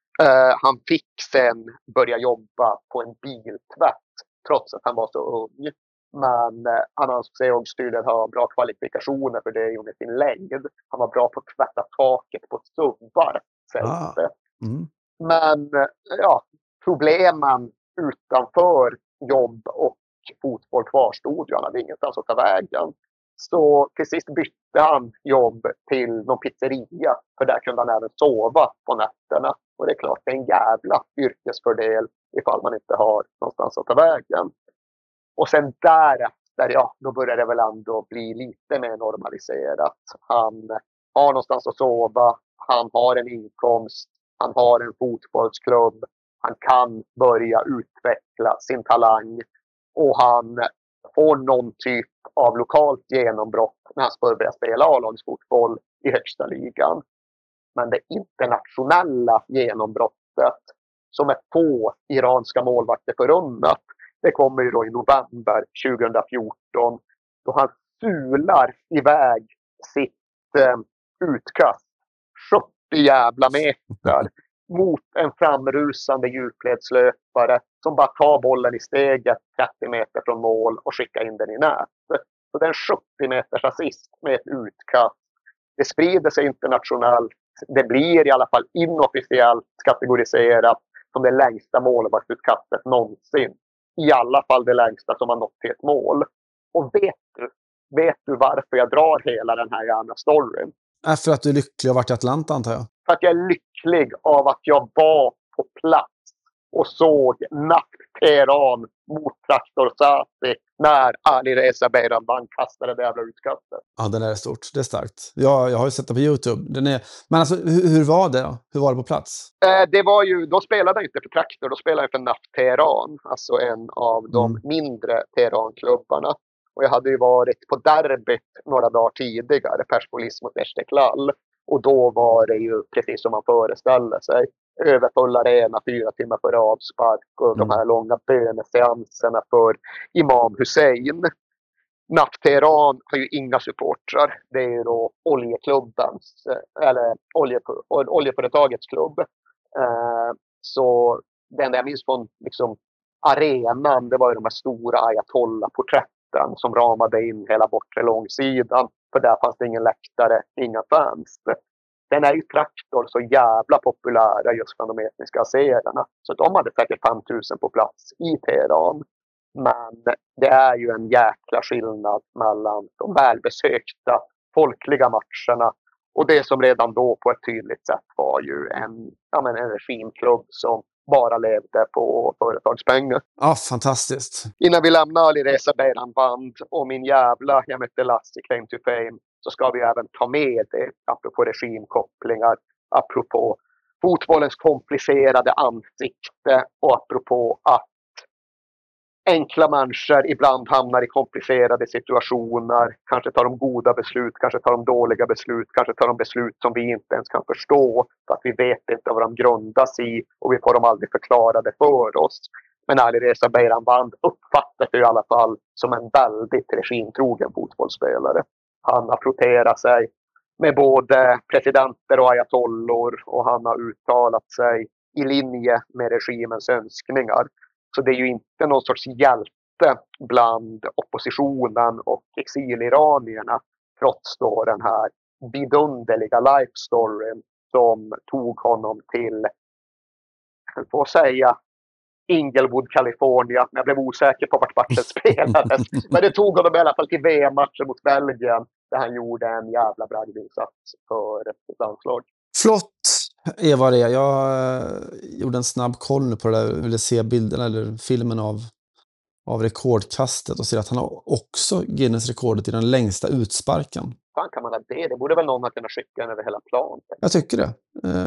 Han fick sen börja jobba på en biltvätt trots att han var så ung. Men han ansåg sig tydligen ha bra kvalifikationer för det med sin längd. Han var bra på att tvätta taket på subbar. Men ja, problemen utanför jobb och fotboll kvarstod. Han hade ingenstans att ta vägen. Så till sist bytte han jobb till någon pizzeria. För där kunde han även sova på nätterna. Och det är klart, det är en jävla yrkesfördel ifall man inte har någonstans att ta vägen. Och sen därefter, ja, då börjar det väl ändå bli lite mer normaliserat. Han har någonstans att sova. Han har en inkomst. Han har en fotbollsklubb. Han kan börja utveckla sin talang. Och han får någon typ av lokalt genombrott när han börjar spela A-lagsfotboll i högsta ligan. Men det internationella genombrottet som är få iranska målvakter förunnat. Det kommer ju då i november 2014 då han sular iväg sitt utkast 70 jävla meter mot en framrusande djupledslöpare som bara tar bollen i steget 30 meter från mål och skickar in den i nät. Så det är en 70 meters assist med ett utkast. Det sprider sig internationellt. Det blir i alla fall inofficiellt kategoriserat som det längsta målvaktsutkastet någonsin. I alla fall det längsta som har nått till ett mål. Och vet du varför jag drar hela den här jävla storyn? För att du är lycklig och varit i Atlanta, antar jag. För att jag är lycklig av att jag var på plats och såg Naft Teheran mot Traktor Sasi när Alireza Behramban kastade det jävla utkastet. Ja, den är stort. Det är starkt. Jag har ju sett det på YouTube. Men alltså, hur var det då? Hur var det på plats? Det var ju, då spelade jag inte för Traktor, då spelade jag för Naft Teheran. Alltså en av de mindre Teheran-klubbarna. Och jag hade ju varit på derbyt några dagar tidigare, Perspolis mot Eshteklal. Och då var det ju precis som man föreställde sig. Överfull arena 4 timmar före avspark och de här långa böneseanserna för Imam Hussein. Naft Teheran har ju inga supportrar. Det är ju då oljeklubbens, eller oljeföretagets klubb. Så det enda jag minns från liksom arenan, det var ju de här stora Ayatollah-porträtten som ramade in hela bortre långsidan. För där fanns det ingen läktare, inga fans. Den är ju Traktor så jävla populära just bland de etniska azererna. Så de hade säkert 5 000 på plats i Teheran. Men det är ju en jäkla skillnad mellan de välbesökta folkliga matcherna och det som redan då på ett tydligt sätt var ju en regimklubb som bara levde på företagspengar. Ja, fantastiskt. Innan vi lämnar Alireza Behramban och min jävla Mehmet Delassi claim to fame så ska vi även ta med det apropå regimkopplingar, apropå fotbollens komplicerade ansikte och apropå att enkla människor ibland hamnar i komplicerade situationer. Kanske tar de goda beslut, kanske tar de dåliga beslut, kanske tar de beslut som vi inte ens kan förstå. För att vi vet inte vad de grundas i och vi får dem aldrig förklarade för oss. Men Alireza Behramban uppfattas i alla fall som en väldigt regimtrogen fotbollsspelare. Han har froterat sig med både presidenter och ayatollor och han har uttalat sig i linje med regimens önskningar. Så det är ju inte någon sorts hjälte bland oppositionen och exiliranierna trots då den här vidunderliga life storyn som tog honom till, jag får säga, Inglewood, California. Jag blev osäker på vart matchen spelades. Men det tog honom i alla fall till VM-matchen mot Belgien där han gjorde en jävla bragdinsats för ett landslag. Flott, Eva Rea. Jag gjorde en snabb koll nu på det där. Jag ville se bilden eller filmen av rekordkastet och ser att han har också Guinness-rekordet i den längsta utsparken. Fan kan man ha det? Det borde väl någon ha kunnat skicka över hela plan? Jag tycker det.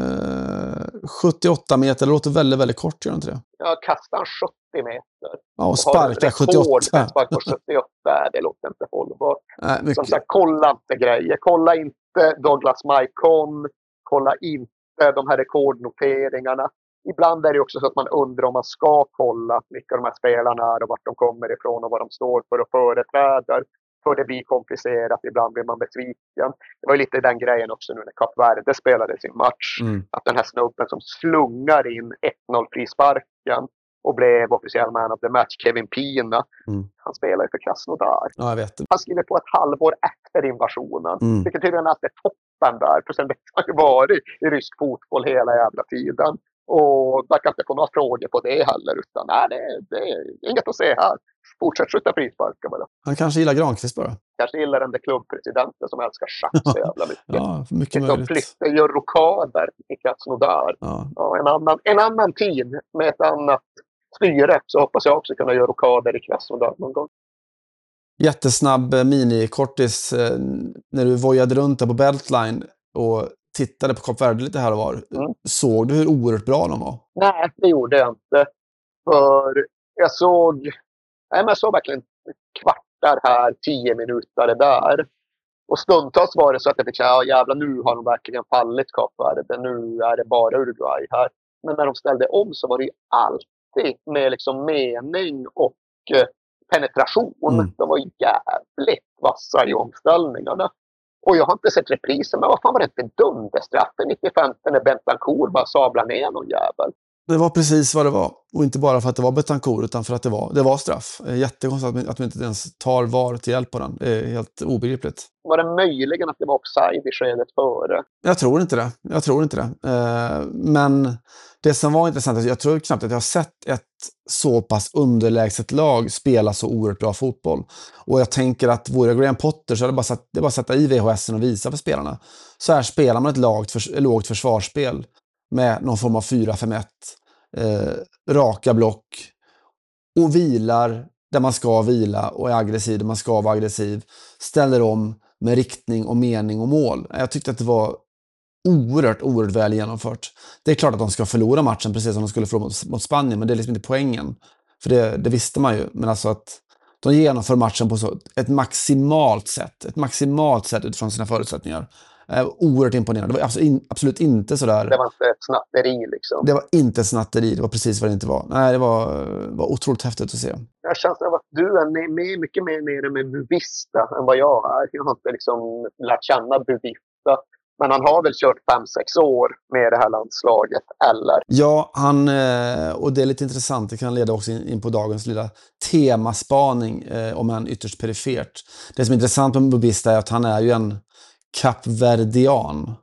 78 meter, det låter väldigt, väldigt kort, gör det inte det? Ja, kastar han 70 meter. Ja, och sparka 78. Spark på 78, det låter inte hållbart. Mycket. Som sagt, kolla inte grejer. Kolla inte Douglas Maikon. Kolla inte de här rekordnoteringarna. Ibland är det också så att man undrar om man ska kolla vilka de här spelarna är och vart de kommer ifrån och vad de står för och företräder. För det blir komplicerat, ibland blir man besviken. Det var ju lite den grejen också nu när Kap Verde spelade sin match. Att den här snubben som slungar in 1-0 frisparken och blev officiell man of the match, Kevin Pina. Han spelar ju för Krasnodar. Ja, jag vet det. Han skriver på ett halvår efter invasionen. Vilket tydligen att det är toppen där. För sen har ju varit i rysk fotboll hela jävla tiden. Och man kan inte få några frågor på det heller. Utan nej, det är inget att se här. Fortsätt skjuta frisparkar bara. Han kanske gillar Granqvist bara. Kanske gillar den där klubbpresidenten som älskar schack så jävla mycket. Ja, mycket möjligt. De flyttar ju rokader i Krasnodar. Ja, en annan tid med ett annat styre så hoppas jag också kunna göra rokader i Krasnodar någon gång. Jättesnabb mini-kortis när du vojade runt där på Beltline och tittade på Kap Verde lite här och var. Såg du hur oerhört bra de var? Nej, det gjorde jag inte. För jag såg verkligen kvartar här, 10 minuter där. Och stundtals var det så att jag fick säga, jävlar nu har de verkligen fallit Kap Verde. Nu är det bara Uruguay här. Men när de ställde om så var det ju alltid med liksom mening och penetration. De var jävligt vassa i omställningarna. Och jag har inte sett reprisen, men vad fan var det inte dunderstraffen 95 när Bentancur bara sablar ner någon jävel? Det var precis vad det var. Och inte bara för att det var Bentancur utan för att det var straff. Jättekonstigt att man inte ens tar VAR till hjälp på den. Det är helt obegripligt. Var det möjligen att det var offside i skedet före? Jag tror inte det. Men det som var intressant, jag tror knappt att jag har sett ett så pass underlägset lag spela så oerhört bra fotboll. Och jag tänker att vore Graham Potter så hade det bara att sätta i VHSen och visa för spelarna. Så här spelar man ett lågt försvarsspel med någon form av 4-5-1, raka block och vilar där man ska vila och är aggressiv där man ska vara aggressiv, ställer om med riktning och mening och mål. Jag tyckte att det var oerhört väl genomfört. Det är klart att de ska förlora matchen precis som de skulle förlora mot Spanien, men det är liksom inte poängen. För det visste man ju, men alltså att de genomför matchen på ett maximalt sätt utifrån sina förutsättningar. Oerhört imponerande. Det var absolut inte sådär. Det var inte ett snatteri liksom. Det var inte ett snatteri, det var precis vad det inte var. Nej, det var otroligt häftigt att se. Jag känner att du är mycket mer nere med Buvista än vad jag är. Jag har inte liksom lärt känna Buvista. Men han har väl kört 5-6 år med det här landslaget, eller? Ja, och det är lite intressant. Det kan leda också in på dagens lilla temaspaning om en ytterst perifert. Det som är intressant med Buvista är att han är ju en kapverdian.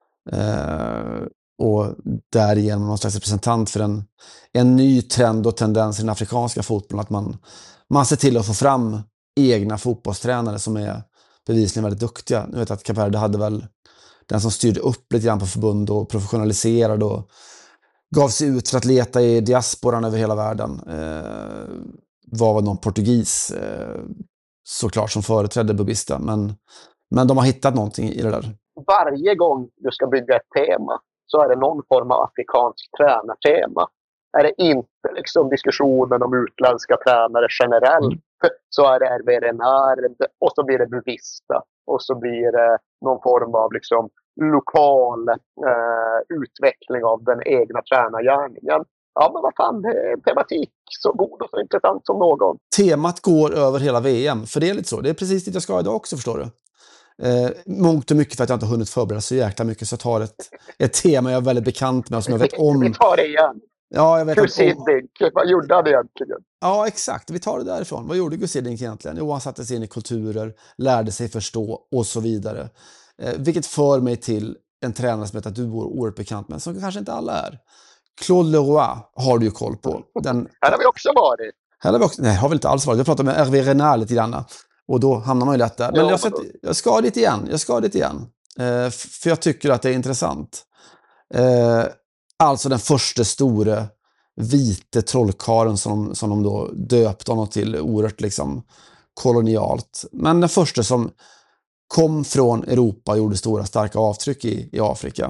Och därigenom någon slags representant för en ny trend och tendens i den afrikanska fotbollen. Att man ser till att få fram egna fotbollstränare som är bevisligen väldigt duktiga. Nu vet jag att Kap Verde hade väl den som styrde upp lite grann på förbund och professionaliserade och gav sig ut för att leta i diasporan över hela världen. Var någon portugis såklart som företrädde Bubista. Men de har hittat någonting i det där. Varje gång du ska bygga ett tema så är det någon form av afrikansk tränartema. Är det inte liksom diskussionen om utländska tränare generellt, så är det Hervé Renard och så blir det Buvista. Och så blir det någon form av liksom lokal utveckling av den egna tränargärningen. Ja, men vad fan, det är tematik så god och så intressant som någon. Temat går över hela VM, för det är lite så. Det är precis det jag ska idag också, förstår du. Mångt och mycket för att jag inte har hunnit förbereda så jäkla mycket, så jag tar ett tema jag är väldigt bekant med och som jag vet om. Vi tar det igen. Ja, jag vet Gus Hiddink, vad gjorde han egentligen? Ja, exakt. Vi tar det därifrån. Vad gjorde Gus Hiddink egentligen? Jo, han satte sig in i kulturer, lärde sig förstå och så vidare. Vilket för mig till en tränare som heter att du vore oerhört bekant med, som kanske inte alla är. Claude Leroy har du ju koll på. Här har vi också varit. Nej, har vi inte alls varit. Jag pratade med Hervé Renard lite grann. Och då hamnar man ju lätt där. Men jag ska dit igen. För jag tycker att det är intressant. Alltså den första store vite trollkaren som de då döpte honom till, oerhört liksom kolonialt. Men den första som kom från Europa och gjorde stora starka avtryck i Afrika.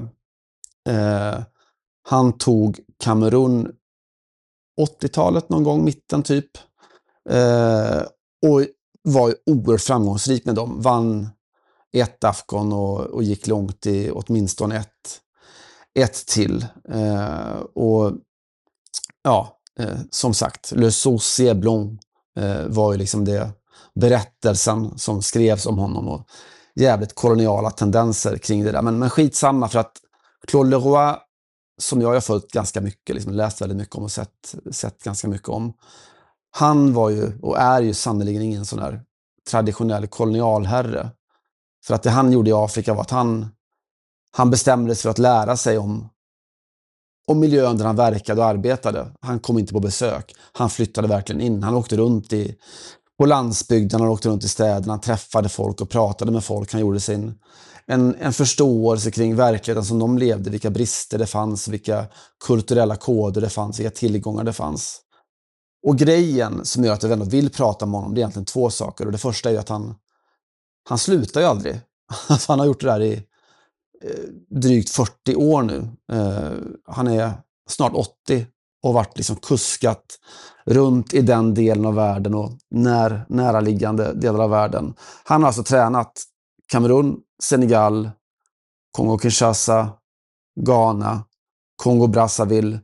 Han tog Kamerun 80-talet någon gång, mitten typ. Och var oerhört framgångsrik med dem. Vann ett AFCON och gick långt i åtminstone ett till. Och ja, som sagt, Le Saucier Blanc var ju liksom det berättelsen som skrevs om honom och jävligt koloniala tendenser kring det där. Men skitsamma, för att Claude Leroy, som jag har följt ganska mycket, liksom läst väldigt mycket om och sett ganska mycket om. Han var ju och är ju sannoliken ingen sån där traditionell kolonialherre. För att det han gjorde i Afrika var att han bestämde sig för att lära sig om miljön där han verkade och arbetade. Han kom inte på besök. Han flyttade verkligen in. Han åkte runt på landsbygden, han åkte runt i städerna, han träffade folk och pratade med folk. Han gjorde en förståelse kring verkligheten som de levde, vilka brister det fanns, vilka kulturella koder det fanns, vilka tillgångar det fanns. Och grejen som gör att jag ändå vill prata med honom, det är egentligen två saker. Och det första är ju att han slutar ju aldrig. Alltså han har gjort det där i drygt 40 år nu. Han är snart 80 och varit liksom kuskat runt i den delen av världen och näraliggande delar av världen. Han har alltså tränat Kamerun, Senegal, Kongo-Kinshasa, Ghana, Kongo-Brazzaville,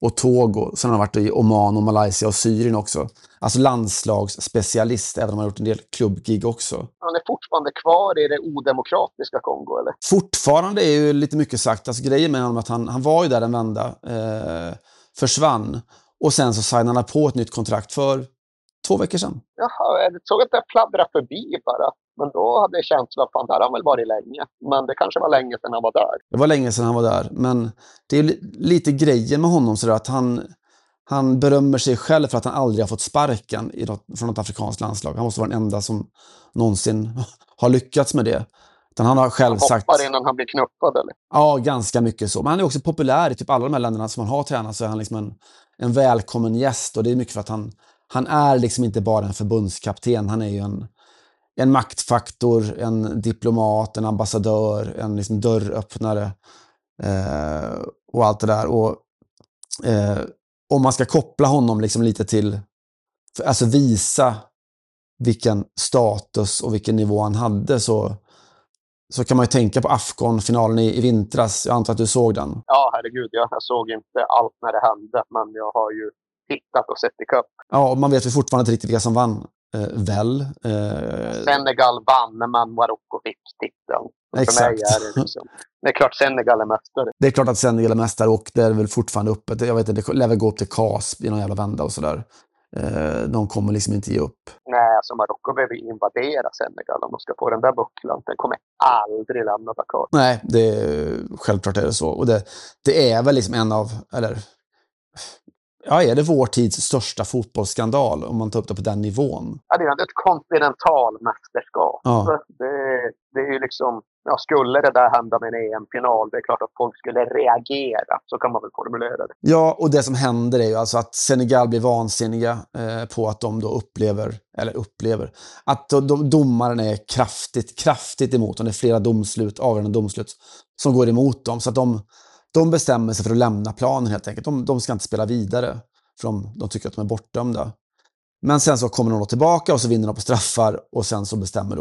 och Togo. Sen har han varit i Oman och Malaysia och Syrien också. Alltså landslagsspecialist, även om han har gjort en del klubbgig också. Han är fortfarande kvar i det odemokratiska Kongo, eller? Fortfarande är ju lite mycket sagt. Alltså grejen med honom att han var ju där en vända, försvann. Och sen så signade han på ett nytt kontrakt för 2 veckor sedan. Jaha, jag såg att det pladdrade förbi bara. Men då hade jag känslan att där har han väl varit länge. Men det kanske var länge sedan han var där. Det var länge sedan han var där. Men det är lite grejen med honom så att han berömmer sig själv för att han aldrig har fått sparken från något afrikanskt landslag. Han måste vara den enda som någonsin har lyckats med det. Utan han har själv sagt... Han hoppar innan han blir knuppad, eller? Ja, ganska mycket så. Men han är också populär i typ alla de här länderna som han har tränat, så är han liksom en välkommen gäst. Och det är mycket för att han är liksom inte bara en förbundskapten. Han är ju en maktfaktor, en diplomat, en ambassadör, en liksom dörröppnare och allt det där. Och om man ska koppla honom liksom lite till, alltså visa vilken status och vilken nivå han hade, så kan man ju tänka på Afcon-finalen i vintras. Jag antar att du såg den. Ja, herregud. Jag såg inte allt när det hände, men jag har ju tittat och sett i cup. Ja, och man vet ju fortfarande inte riktigt vilka som vann. Senegal vann, men Marocko fick titeln. Exakt. För mig är det liksom... Det är klart Senegal är mästare. Det är klart att Senegal är mästare, och det är väl fortfarande uppe. Jag vet inte, det lär väl gå upp till KAS i någon jävla vända och sådär. De kommer liksom inte ge upp. Nej, alltså Marocko behöver invadera Senegal om de ska få den där bucklan. Den kommer aldrig lämna Dakar. Nej, självklart är det så. Och det är väl liksom är det vår tids största fotbollsskandal om man tar upp det på den nivån? Ja, det är ett kontinentalmästerskap. Ja. Det är ju liksom, skulle det där hända med en EM-final, det är klart att folk skulle reagera. Så kan man väl formulera det. Ja, och det som händer är ju alltså att Senegal blir vansinniga på att de då upplever att domaren är kraftigt emot dem. Det är flera avgörande domslut som går emot dem, så att de bestämmer sig för att lämna planen helt enkelt. De ska inte spela vidare, för de tycker att de är bortdömda. Men sen så kommer de då tillbaka och så vinner de på straffar, och sen så bestämmer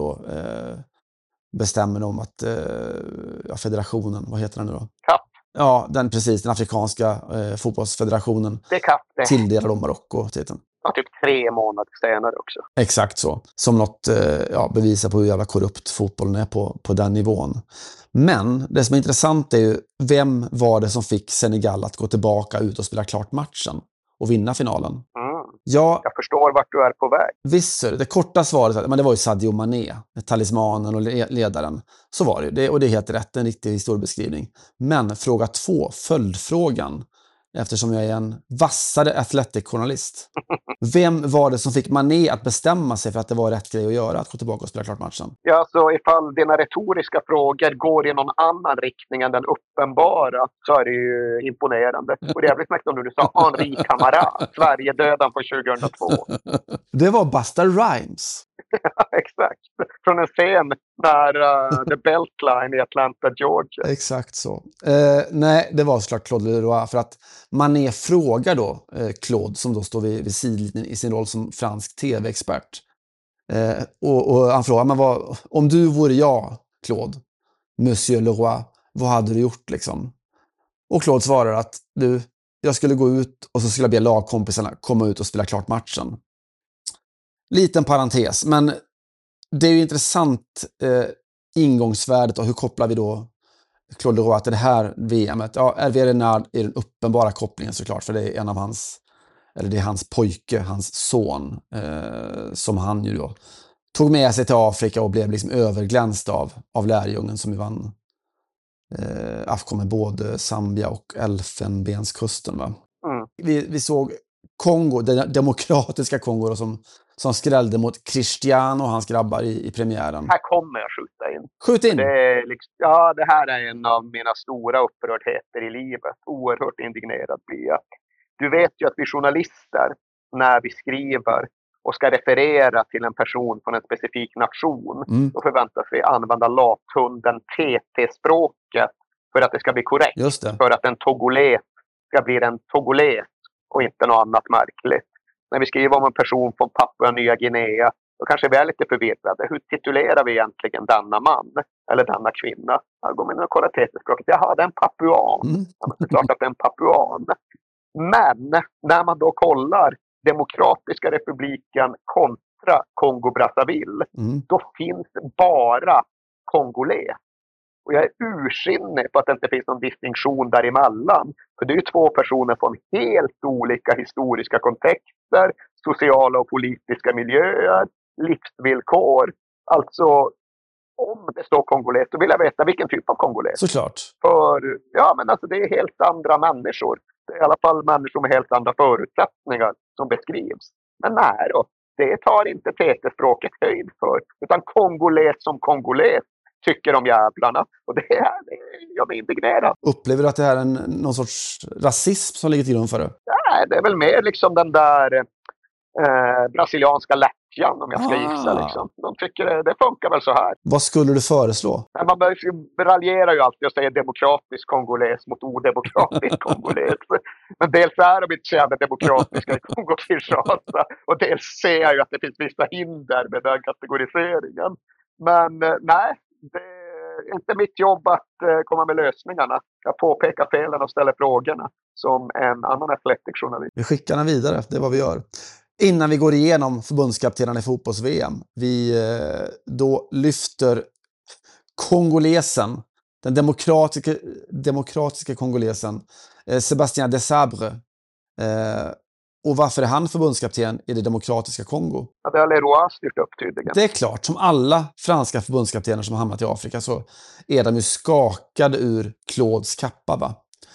de att federationen, vad heter den nu då? CAF. Ja, den afrikanska fotbollsfederationen. Det är CAF det. Tilldelar de Marocko titeln. Ja, typ 3 månader senare också. Exakt så. Som något bevisar på hur jävla korrupt fotbollen är på den nivån. Men det som är intressant är ju, vem var det som fick Senegal att gå tillbaka ut och spela klart matchen och vinna finalen? Ja, jag förstår vart du är på väg. Visst, det korta svaret, men det var ju Sadio Mané, talismanen och ledaren. Så var det, och det är helt rätt, en riktig historiebeskrivning. Men fråga 2, följdfrågan, eftersom jag är en vassare Athletic-journalist. Vem var det som fick Mané att bestämma sig för att det var rätt grej att göra, att gå tillbaka och spela klart matchen? Ja, så ifall dina retoriska frågor går i någon annan riktning än den uppenbara, så är det ju imponerande. Och det är jävligt mäktigt om du sa Henri Camara, Sverigedödaren på 2002. Det var Busta Rhymes. Exakt. Från en scen när The Beltline i Atlanta, Georgia. Exakt så. Nej, det var såklart Claude Leroy, för att Mané frågar då Claude, som då står vid sidlinjen i sin roll som fransk tv-expert. Och han frågar, men om du vore jag, Claude, Monsieur Leroy, vad hade du gjort liksom? Och Claude svarar att jag skulle gå ut och så skulle jag be lagkompisarna komma ut och spela klart matchen. Liten parentes, men det är ju intressant ingångsvärdet, och hur kopplar vi då Claude Leroy till det här VMet? Ja, Hervé Renard är den uppenbara kopplingen såklart, för det är det är hans pojke, hans son, som han ju då tog med sig till Afrika och blev liksom överglänst av lärjungen som ju vann Afcon med både Zambia och Elfenbenskusten, va? Vi såg Kongo, det demokratiska Kongo då, som skrällde mot Cristiano och hans grabbar i premiären. Här kommer jag skjuta in. Skjut in! Det här är en av mina stora upprördheter i livet. Oerhört indignerad blir jag. Du vet ju att vi journalister, när vi skriver och ska referera till en person från en specifik nation, då förväntas vi använda lathunden TT-språket för att det ska bli korrekt. Just det. För att en togoles ska bli en togoles och inte något annat märkligt. När vi skriver om en person från Papua Nya Guinea, då kanske vi är lite förvirrade. Hur titulerar vi egentligen denna man eller denna kvinna? Jag går med och kollar TT-språket. Jaha, det är en papuan. Ja, men det är klart att det är en papuan. Men när man då kollar Demokratiska republiken kontra Kongo-Brazzaville, då finns bara kongolés. Och jag är ursinnig på att det inte finns någon distinktion däremellan. För det är ju två personer från helt olika historiska kontexter, sociala och politiska miljöer, livsvillkor. Alltså, om det står kongolés, då vill jag veta vilken typ av kongolés. Såklart. För, ja men alltså det är helt andra människor. Det är i alla fall människor med helt andra förutsättningar som beskrivs. Men nej då, det tar inte TT-språket höjd för. Utan kongolés som kongolés tycker om jävlarna. Och det jag blir indignerad. Upplever du att det här är någon sorts rasism som ligger till grund för det? Nej, det är väl mer liksom den där brasilianska lättjan, om jag ska gissa. Liksom. De tycker det funkar väl så här. Vad skulle du föreslå? Man raljerar ju alltid och säger demokratisk kongolés mot odemokratisk kongolés. Men dels är de inte så jävla demokratiska i Kongo-Kinshasa. Och dels ser jag ju att det finns vissa hinder med den kategoriseringen. Men nej, det är inte mitt jobb att komma med lösningarna. Jag påpekar felen och ställer frågorna som en annan Athletic-journalist. Vi skickar den vidare, det är vad vi gör. Innan vi går igenom förbundskaptenerna i fotbolls-VM, vi då lyfter kongolesen, den demokratiska kongolesen, Sébastien Desabre. Och varför är han förbundskapten i det demokratiska Kongo? Ja, det har Leroy styrt upp tydligen. Det är klart, som alla franska förbundskaptener som har hamnat i Afrika så är de ju skakade ur Claudes kappa, va?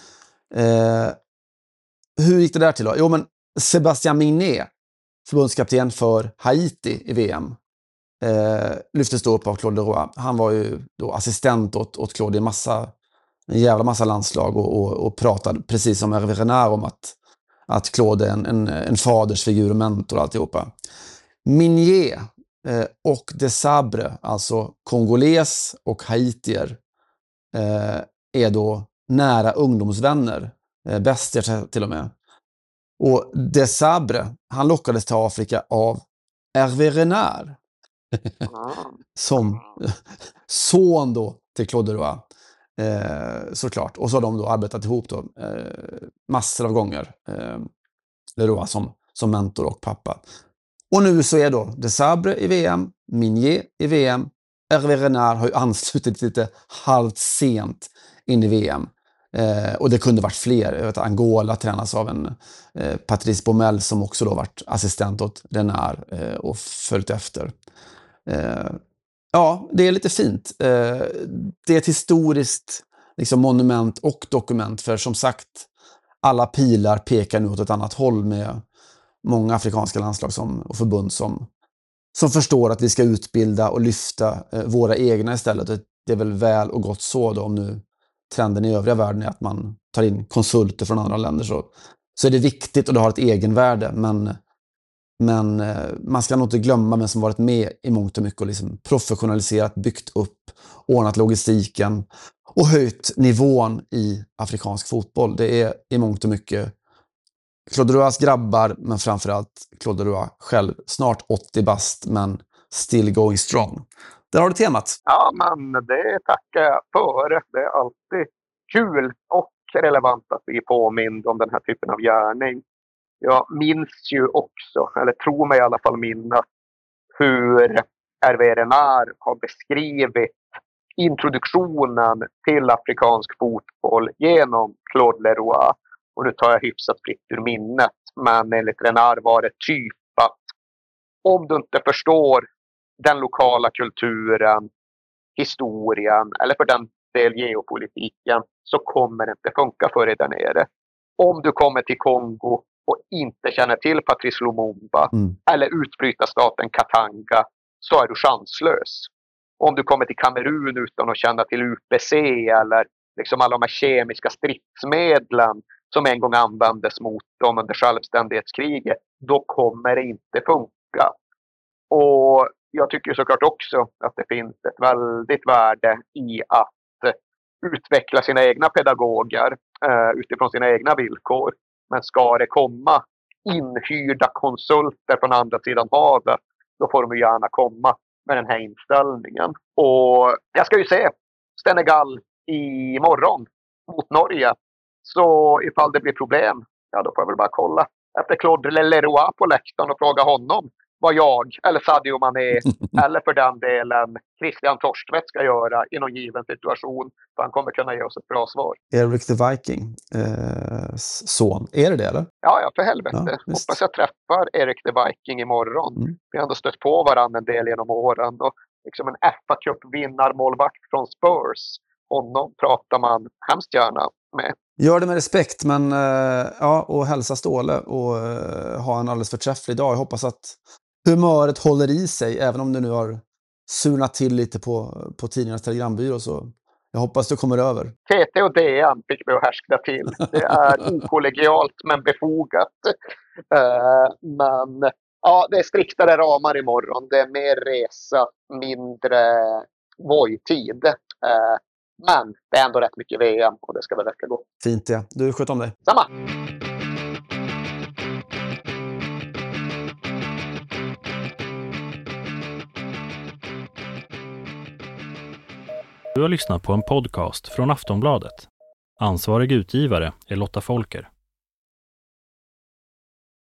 Hur gick det där till då? Jo, men Sébastien Migné, förbundskapten för Haiti i VM, lyftes då upp av Claude Leroy. Han var ju då assistent åt Claude i en jävla massa landslag och pratade precis som Hervé Renard om att Claude är en fadersfigur och mentor och alltihopa. Migné och Desabre, alltså kongoles och haitier, är då nära ungdomsvänner, bäster till och med. Och Desabre, han lockades till Afrika av Hervé Renard som son då till Claude Leroy, såklart. Och så har de då arbetat ihop då massor av gånger, Leroy som mentor och pappa. Och nu så är då Desabre i VM, Migné i VM, Hervé Renard har ju anslutit lite halvt sent in i VM. Och det kunde varit fler. Jag vet, Angola tränas av en Patrice Baumel som också då varit assistent åt Renard och följt efter. Ja, det är lite fint. Det är ett historiskt liksom, monument och dokument, för som sagt, alla pilar pekar nu åt ett annat håll med många afrikanska landslag och förbund som förstår att vi ska utbilda och lyfta våra egna istället. Det är väl och gott så då, om nu trenden i övriga världen är att man tar in konsulter från andra länder, så är det viktigt och det har ett egenvärde, men man ska nog inte glömma vem som varit med i mångt och mycket och liksom professionaliserat, byggt upp, ordnat logistiken och höjt nivån i afrikansk fotboll. Det är i mångt och mycket Claude Leroys grabbar, men framförallt Claude Leroy själv, snart 80 bast, men still going strong. Där har du temat. Ja, men det tackar jag för. Det är alltid kul och relevant att bli påmind om den här typen av gärning. Jag minns ju också, eller tror mig i alla fall minnas, hur Hervé Renard har beskrivit introduktionen till afrikansk fotboll genom Claude Leroy. Och nu tar jag hyfsat fritt ur minnet, men enligt Renard var det typ att om du inte förstår den lokala kulturen, historien eller för den del geopolitiken, så kommer det inte funka för dig där nere. Om du kommer till Kongo och inte känner till Patrice Lumumba eller utbrytarstaten Katanga, så är du chanslös. Om du kommer till Kamerun utan att känna till UPC eller liksom alla de här kemiska stridsmedlen som en gång användes mot dem under självständighetskriget, då kommer det inte funka. Och jag tycker såklart också att det finns ett väldigt värde i att utveckla sina egna pedagoger utifrån sina egna villkor. Men ska det komma inhyrda konsulter från andra sidan havet, då får de gärna komma med den här inställningen. Och jag ska ju se Senegal imorgon mot Norge. Så ifall det blir problem ja då får jag väl bara kolla efter Claude Leroy på läktaren och fråga honom vad jag eller Sadio Mané eller för den delen Christian Torstvedt ska göra i någon given situation. För han kommer kunna ge oss ett bra svar. Eric the Viking, son. Är det eller? Ja, för helvete. Ja, hoppas jag träffar Eric the Viking imorgon. Vi har ändå stött på varandra en del genom åren. Och liksom en FA Cup-vinnarmålvakt från Spurs. Honom pratar man hemskt gärna med. Gör det med respekt, men ja, och hälsa Ståle och ha en alldeles förträfflig dag. Jag hoppas att humöret håller i sig, även om du nu har surnat till lite på tidningarnas telegrambyrå. Så jag hoppas du kommer över. TT och DN fick mig att härska till. Det är okollegialt men befogat. Men ja, det är striktare ramar imorgon. Det är mer resa, mindre vojtid. Men det är ändå rätt mycket VM och det ska väl räcka gott. Fint det. Du, sköt om dig. Samma! Du har lyssnat på en podcast från Aftonbladet. Ansvarig utgivare är Lotta Folker.